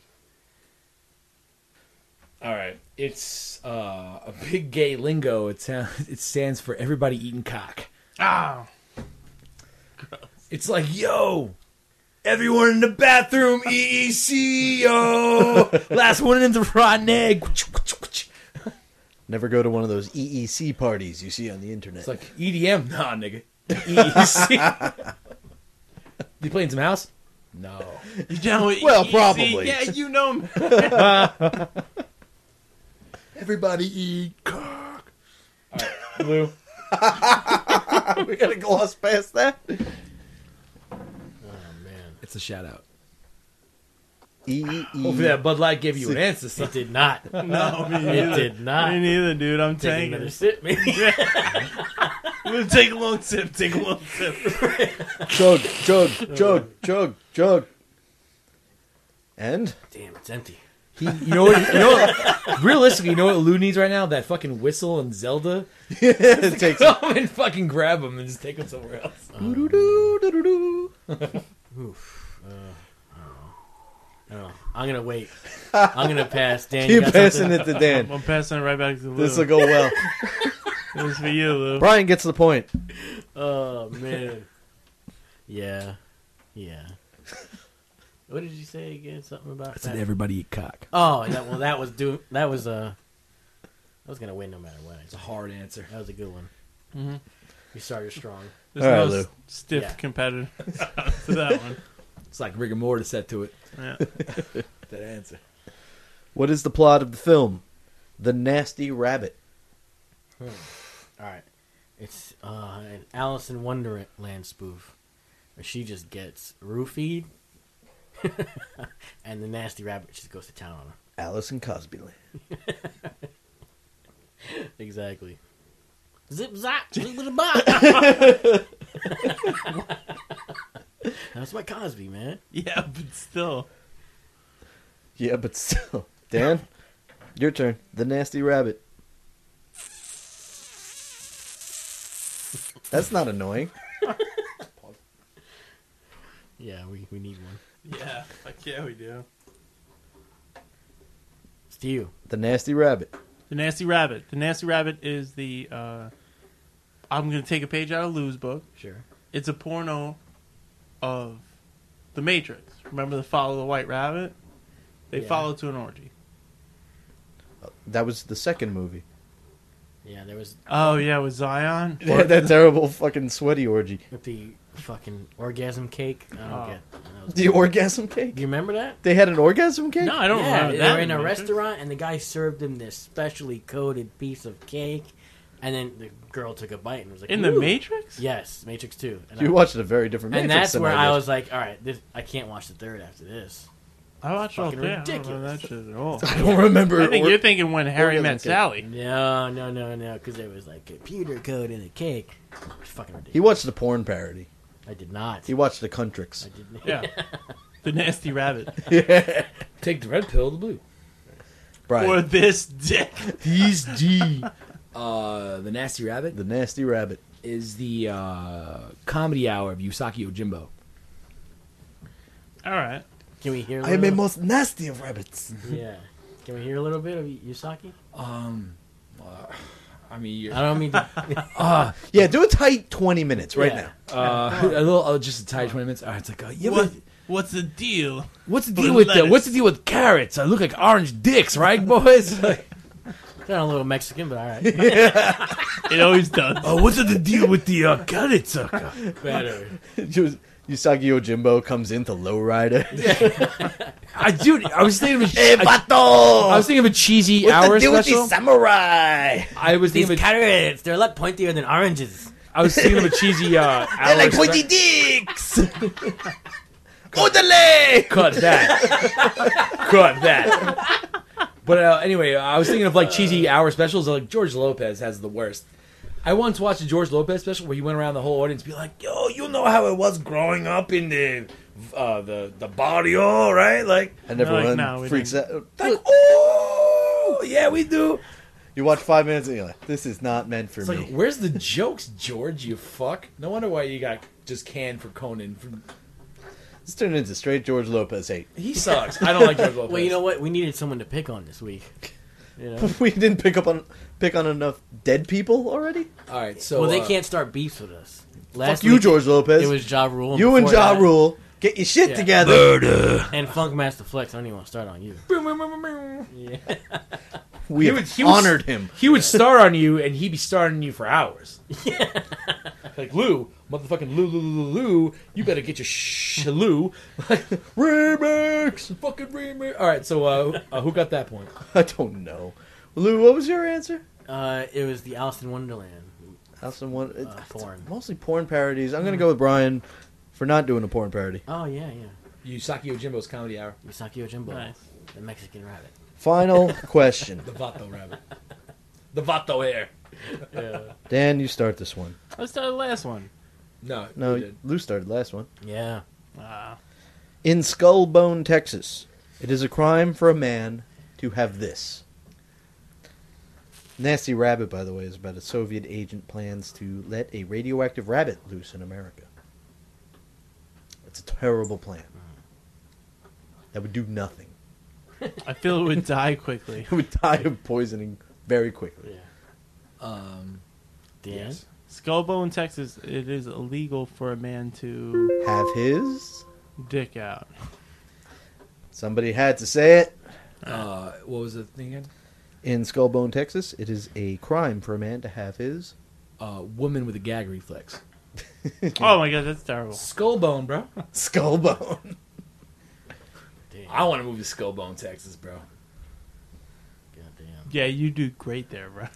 All right. It's uh, a big gay lingo. It, sounds, it stands for everybody eating cock. Ah. It's like, yo, everyone in the bathroom, E E C, yo. Last one in the rotten egg. Never go to one of those E E C parties you see on the internet. It's like E D M. Nah, nigga. E E C. You playing some house? No. You down with Well, E E C? probably. Yeah, you know me. Everybody eat cock. All right, Lou. we gotta gloss past that. Oh man, It's a shout out. E E Hopefully that Bud Light gave you an answer, son. it did not. No, me It neither. did not. Me neither, dude. I'm Take tanking. another sip, maybe. I'm gonna take a long sip. Take a long sip. Chug, chug, chug, chug, chug. And Damn, it's empty. He, you know what? You know what? Realistically, you know what Lou needs right now? That fucking whistle and Zelda. it takes. Come and fucking grab him and just take him somewhere else. Doo-doo-doo, doo-doo-doo. Oof. Uh, I don't know. I don't know. I'm gonna wait. I'm gonna pass. Dan, you Keep got passing something? it to Dan. I'm passing it right back to Lou. This will go well. It was for you, Lou. Brian gets the point. Oh man. Yeah. Yeah. What did you say again? Something about that? everybody eat cock. Oh, that, well, that was do. That was uh, I was gonna win no matter what. It's a hard answer. That was a good one. Mhm. You started strong. There's All right, no Lou. s- stiff Yeah. competitor to that one. It's like rigor mortis set to it. Yeah. That answer. What is the plot of the film? The Nasty Rabbit. All right, it's uh, an Alice in Wonderland spoof, where she just gets roofied, and the nasty rabbit just goes to town on her. Alice in Cosbyland. Exactly. Zip zap, zip with a bop. That's my Cosby, man. Yeah, but still. Yeah, but still. Dan, your turn. The Nasty Rabbit. That's not annoying. Yeah, we, we need one. Yeah, fuck yeah, we do. It's to you. The Nasty Rabbit. The Nasty Rabbit. The Nasty Rabbit is the. Uh, I'm gonna take a page out of Lou's book. Sure. It's a porno of the Matrix. Remember the Follow the White Rabbit? They Yeah. follow to an orgy. That was the second movie. Yeah, there was Oh yeah, with Zion. They had that terrible fucking sweaty orgy. with the fucking orgasm cake. I don't Oh. get. That was- The orgasm cake? Do you remember that? They had an orgasm cake? No, I don't yeah, remember they that. were in a Matrix. restaurant, and the guy served him this specially coated piece of cake, and then the girl took a bite and was like, In the "Ooh." Matrix? Yes, Matrix Two. And, You I, watched a very different and Matrix that's than where I I did. was like, all right, this, I can't watch the third after this. I watched all Fucking three. I don't remember ridiculous. that shit at all. I don't remember. I think or- you're thinking when Harry orgasm met cake. Sally. No, no, no, no, because it was like computer code in a cake. It's fucking He ridiculous. watched the porn parody. I did not. He watched the Contrix. I didn't. Yeah. The Nasty Rabbit. Yeah. Take the red pill, the blue. Brian. Or this dick. He's G. Uh, the Nasty Rabbit The Nasty Rabbit. is the uh, comedy hour of Yusaki Ojimbo. All right. Can we hear? A I am a little? most nasty of rabbits. Yeah. Can we hear a little bit of Yusaki? Um, uh, I mean, you're, I don't mean to. uh, Yeah, do a tight twenty minutes right Yeah. now. uh, a little, uh, just a tight twenty minutes. All right, it's like, uh, yeah, What, but what's the deal? what's the for deal with lettuce? the, what's the deal with carrots? I look like orange dicks, right, boys? Like, Kind of a little Mexican, but all right. It always does. oh, what's the deal with the uh, carrots? Uh, Better. Just- Usagi Yojimbo comes into Lowrider. I dude, I was thinking of a, Hey, I, vato! I was thinking of a cheesy What's hour the deal with special. the samurai? I was These thinking of a, carrots, they're a lot pointier than oranges. I was thinking of a cheesy uh, hour. I like pointy spe- dicks! Odele! Cut that. Cut that. But uh, anyway, I was thinking of like cheesy hour specials. Like George Lopez has the worst. I once watched a George Lopez special where he went around the whole audience, be like, "Yo, you know how it was growing up in the uh, the the barrio, right? Like, And everyone like, no, we freaks out. like, oh, yeah, we do." You watch five minutes and you're like, this is not meant for It's me. like, where's the jokes, George? You fuck. No wonder why you got just canned for Conan. From This turned into straight George Lopez hate. he sucks. I don't like George Lopez. Well, you know what? We needed someone to pick on this week. You know? We didn't pick up on pick on enough dead people already? All right, so well, they uh, can't start beefs with us. Fuck you, George Lopez. It was Ja Rule. you and before Ja that- Rule. Get your shit Yeah. together. And Funk Master Flex. I don't even want to start on you. Yeah. We He have would- he would- honored him. He would star on you, and he'd be starring you for hours. Like, Lou, motherfucking Lou, Lou, Lou, Lou, Lou, you better get your sh Lou. Remix! Fucking remix! Alright, so, uh, uh, who got that point? I don't know. Lou, what was your answer? Uh, it was the Alice in Wonderland. Alison one. It's, Uh, it's porn. mostly porn parodies. I'm gonna go with Brian for not doing a porn parody. Oh yeah, yeah. Yusaki Ojimbo's Comedy Hour. Misaki Ojimbo, Nice. the Mexican rabbit. Final question. The Vato Rabbit. The Vato hair. Yeah. Dan, you start this one. Let's start the last one. No, No, you did. Lou started last one. Yeah. Ah. In Skullbone, Texas, it is a crime for a man to have this. Nasty Rabbit, by the way, is about a Soviet agent plans to let a radioactive rabbit loose in America. It's a terrible plan. That would do nothing. I feel it would die quickly. It would die of poisoning very quickly. Yeah. Um, Dan? yes. Skullbone, Texas, it is illegal for a man to Have his? dick out. Somebody had to say it. Uh, what was the thing again? In Skullbone, Texas, it is a crime for a man to have his. Uh, woman with a gag reflex. Oh my god, that's terrible. Skullbone, bro. Skullbone. Damn. I want to move to Skullbone, Texas, bro. Goddamn. Yeah, you do great there, bro.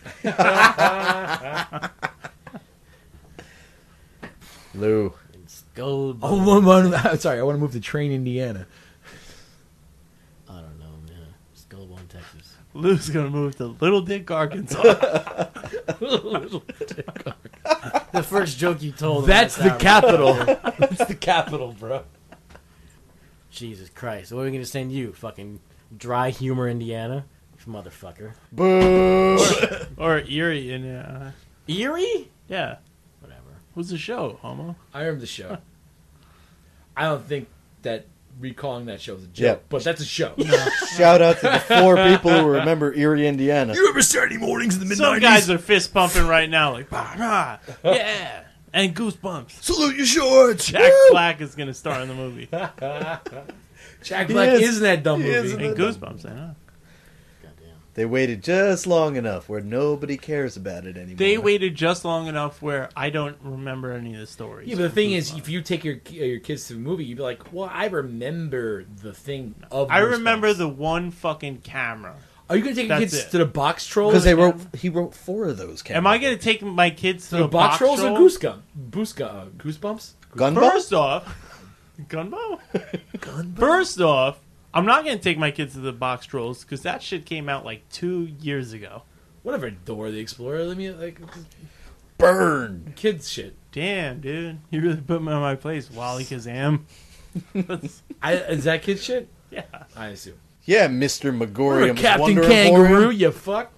Lou. It's gold. Oh, one, one, sorry, I want to move to Train, Indiana. I don't know, man. It's Skullbone, Texas. Lou's gonna move to Little Dick, Arkansas. The first joke you told. That's him the last hour. capital. That's the capital, bro. Jesus Christ! What are we gonna send you? Fucking dry humor, Indiana, motherfucker. Boo! Or Erie in uh, Erie? yeah. Whatever. Who's the show, homo? I remember the show. I don't think that recalling that show is a joke, Yeah. but that's a show. Shout out to the four people who remember Erie, Indiana. You remember Saturday mornings in the mid Some nineties? guys are fist pumping right now, like, bah, rah, yeah, and goosebumps. Salute your shorts. Jack Black is gonna star in the movie. Jack He Black is. is in that dumb He movie. is in And goosebumps, I know. Goddamn. They waited just long enough where nobody cares about it anymore. They waited just long enough where I don't remember any of the stories. Yeah, but the thing is, if you take your your kids to the movie, you'd be like, "Well, I remember the thing of." I Goosebumps." remember the one fucking camera. Are you going to take your That's kids it. to the box trolls? because they wrote. He wrote four of those. Am I going to take my kids to the, the, box, trolls troll? or Goosegum? Goose, uh, Goosebumps? Gunboat? First off, Gunbow? First off, I'm not going to take my kids to the box trolls because that shit came out like two years ago. Whatever, Dora the Explorer. Let me like Burn. kids shit. Damn, dude. You really put me on my place, Wally Kazam. I, is that kid shit? Yeah. I assume. Yeah, Mister Megorium. Captain Wonder Kangaroo, Emporium. you fuck.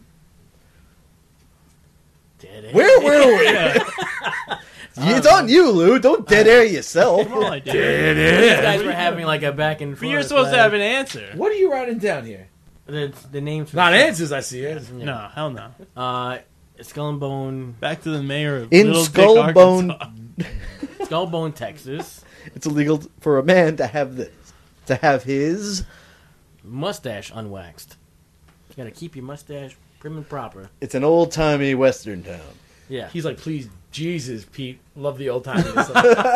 Dead air. Where were we? Yeah. It's on you, Lou. Don't dead air yourself. Come on, dude. These guys were having like a back and But forth. you're supposed to have like, an answer. What are you writing down here? the the names. Not answers, I see it. No, hell no. Uh, Skull and Bone, Back to the mayor of In Little Dick, Skullbone- Arkansas. Skull Bone, Texas. It's illegal for a man to have this. To have his. Mustache unwaxed. You gotta keep your mustache prim and proper. It's an old timey Western town. Yeah. He's like, please, Jesus, Pete, love the old timers. Well,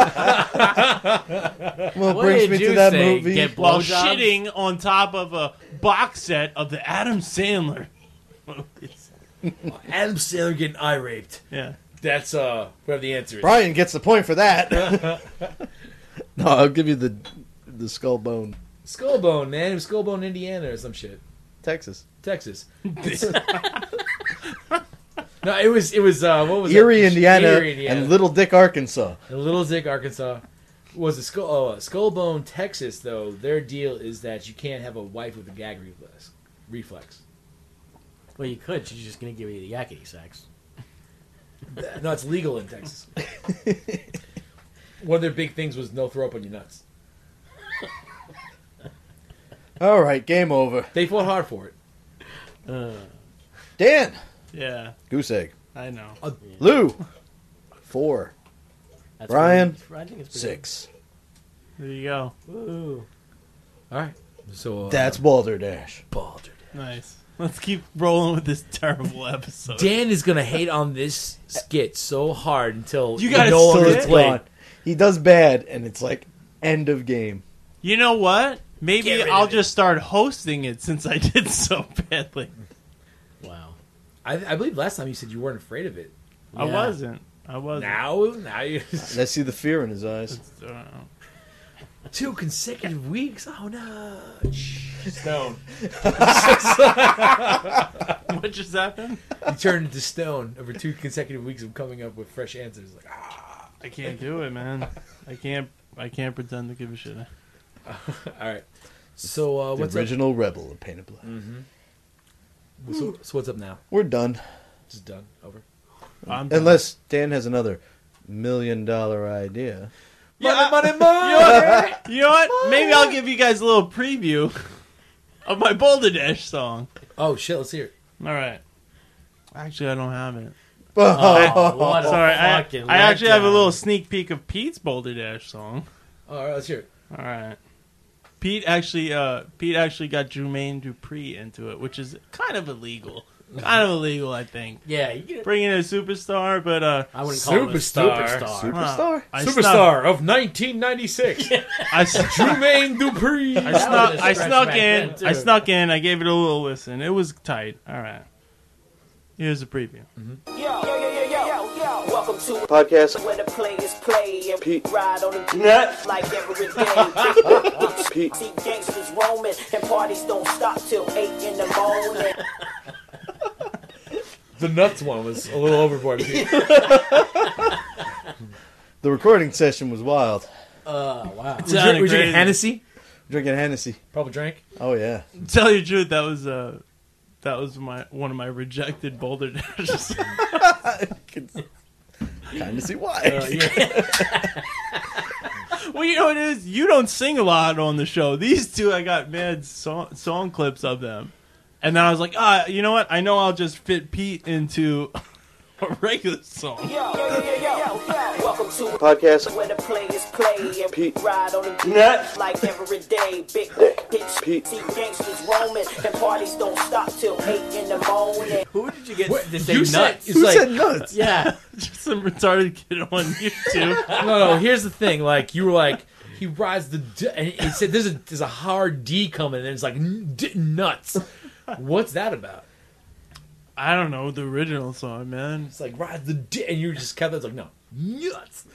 it What brings did me you to that say? movie. Get While blowjobs? shitting on top of a box set of the Adam Sandler movies. Adam Sandler getting eye raped. Yeah. That's uh, where the answer is. Brian gets the point for that. No, I'll give you the the skull bone. Skullbone, man. It was Skullbone, Indiana, or some shit. Texas. Texas. No, it was it was uh, what was Erie, that? Indiana, Erie, Indiana, and Little Dick, Arkansas. and Little Dick, Arkansas. Was a skull oh, uh, Skullbone, Texas? Though their deal is that you can't have a wife with a gag reflex. Reflex. Well, you could. She's just gonna give you the yakety sax. No, it's legal in Texas. One of their big things was no throw up on your nuts. All right, game over. They fought hard for it. Uh, Dan, Yeah, goose egg. I know. Lou, four, that's Brian, pretty- I think it's pretty six. There you go. good. Ooh. All right. So uh, That's Balderdash. Balder. Nice. Let's keep rolling with this terrible episode. Dan is gonna hate on this skit so hard until You it gotta no still longer It's play. gone. He does bad, and it's like end of game. You know what? Maybe Get rid I'll of it. just start hosting it since I did so badly. Wow. I, I believe last time you said you weren't afraid of it. I Yeah. wasn't. I wasn't. Now, now you Let's see the fear in his eyes. Uh, two consecutive weeks. Oh no, stone. what just happened? You turned into stone over two consecutive weeks of coming up with fresh answers. Like, ah. I can't do it, man. I can't. I can't pretend to give a shit. All right. So uh, The what's original rebel of Painted Black. up? So, so what's up now? We're done. Just done. Over. I'm done. Unless Dan has another million dollar idea. Yeah, money, you, money. know what? You know what? Maybe I'll give you guys a little preview of my Boulder Dash song. Oh shit! Let's hear it. All right. Actually, I don't have it. Oh, what a Sorry, I, fucking I actually have a letdown. little sneak peek of Pete's Boulder Dash song. All right, let's hear it. All right. Pete actually, uh, Pete actually got Jermaine Dupri into it, which is kind of illegal. Kind of illegal, I think. Yeah, you get. Bringing in a superstar, but uh, I wouldn't call him a Superstar. superstar. Superstar? I Superstar of nineteen ninety-six, I, snuck, Jermaine Dupri. I, That snuck, was a I stretch snuck back in. then, too. I snuck in. I gave it a little listen. It was tight. All right. Here's a preview. Yo, yo, yo, yo, yo, yo. Welcome to Podcast. where the players play and Pete. ride on the Nut. like every day. Pete. See gangsters roaming and parties don't stop till eight in the morning. The nuts one was a little overboard. The recording session was wild. Uh, wow. Was you, was you Hennessy? Drinking Hennessy. Probably drank. Oh yeah. Tell you the truth, that was uh, that was my one of my rejected Boulder Dashes. Kind of see why. Uh, yeah. Well, you know what it is? You don't sing a lot on the show. These two, I got mad song, song clips of them. And then I was like, ah, you know what? I know I'll just fit Pete into a regular song. Yo, yo, yo, yo, yo, yo. Welcome to Podcast. where the players play and Pete. ride on the Nut. like every day. Big hits, Pete. see gangsters roaming and parties don't stop till eight in the morning. Who did you get What? to say You said- nuts? It's Who like- said nuts? Yeah. Just some retarded kid on YouTube. No, no. Here's the thing. Like you were like, he rides the d- and he said there's a there's a hard D coming, and it's like n- d- nuts. What's that about? I don't know the original song, man. It's like rides the D, and you just kept that like no nuts.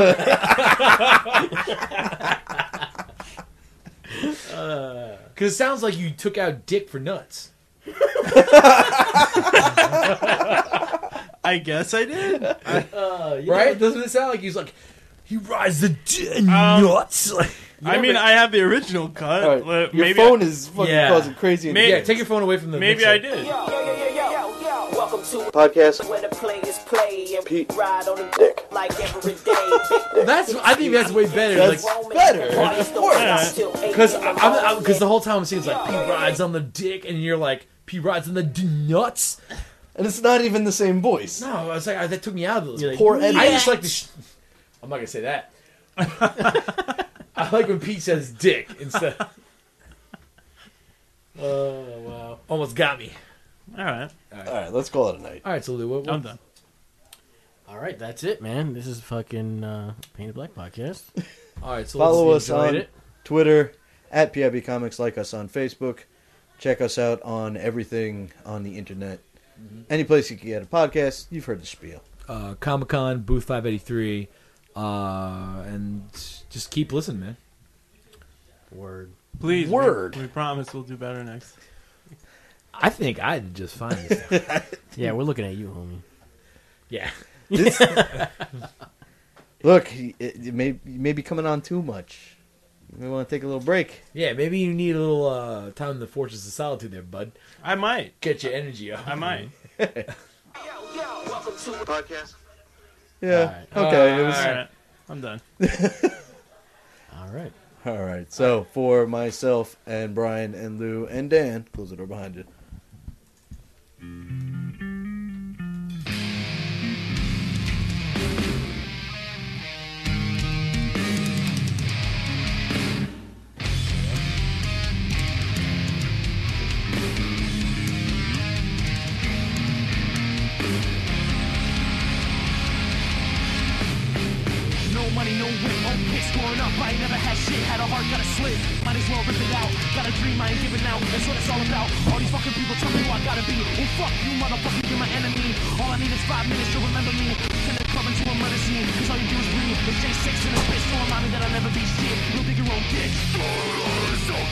Because it sounds like you took out dick for nuts. I guess I did. Right? Doesn't it sound like he's like, he rides the d- Um, nuts? Like, I mean, I have the original cut. All right. Uh, Your maybe phone I, is fucking Yeah. causing crazy. in the Maybe- yeah, game. take your phone away from the maybe mixer. I did. Yo, yo, yo, yo, yo, yo. Welcome to Podcast. where the players play and Pete. ride on the dick like every day. Big That's I think that's way better. That's Like, roaming better. and parties don't stop till eight Because in the I'm because the morning. whole time I'm seeing it's like P rides on the dick, and you're like P rides on the d- nuts. And it's not even the same voice. No, I was like I, that took me out of You're it. like, Poor Eddie. I just like the. Sh- I'm not gonna say that. I like when Pete says dick instead. Oh, wow. Almost got me. All right, All right, let's call it a night. All right, so Lou, what, I'm what, done. All right, that's it, man. This is fucking uh, Painted Black Podcast. all right, so Follow let's us enjoy on it. Twitter at P I B Comics. Like us on Facebook. Check us out on everything on the internet. Any place you can get a podcast, you've heard the spiel. Uh, Comic Con booth five eighty-three, uh, and just keep listening, man. Word. Please, we- Word. We, promise we'll do better next. I think I did just fine. This time. Yeah, we're looking at you, homie. Yeah. Look, it, it may, you may be coming on too much. You may want to take a little break. Yeah, maybe you need a little uh, time in the Fortress of Solitude there, bud. I might. Get your energy up. I might. Welcome to Podcast. Yeah. All Okay. it was, All right, I'm done. All right. all right. So for myself and Brian and Lou and Dan, close the door behind you. No money, no win, okay, scoring up. I ain't never had shit, had a heart, got a slit. Might as well rip it out. Got a dream, I ain't giving out. That's what it's all about. All these fucking people tell me who I gotta be. Oh fuck you, motherfucker, you're my enemy. All I need is five minutes to remember me. Send a club into a murder scene, cause all you do is breathe. It's J six in a space, so remind me that I'll never be shit. You'll dig your own ditch.